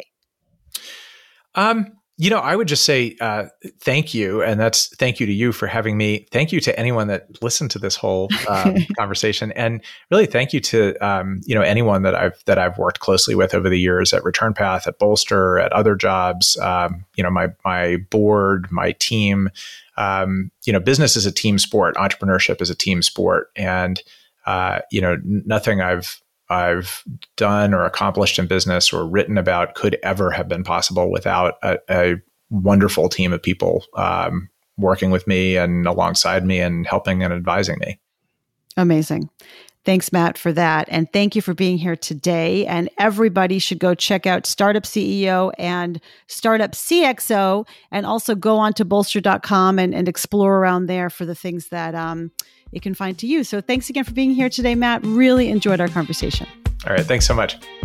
Um, you know, I would just say uh, thank you. And that's thank you to you for having me. Thank you to anyone that listened to this whole um, conversation. And really thank you to, um, you know, anyone that I've, that I've worked closely with over the years at ReturnPath, at Bolster, at other jobs, um, you know, my, my board, my team. Um, you know, business is a team sport. Entrepreneurship is a team sport, and uh, you know, n- nothing I've I've done or accomplished in business or written about could ever have been possible without a, a wonderful team of people um, working with me and alongside me and helping and advising me. Amazing. Thanks, Matt, for that. And thank you for being here today. And everybody should go check out Startup C E O and Startup C X O, and also go on to bolster dot com and, and explore around there for the things that um, it can find to you. So thanks again for being here today, Matt. Really enjoyed our conversation. All right. Thanks so much.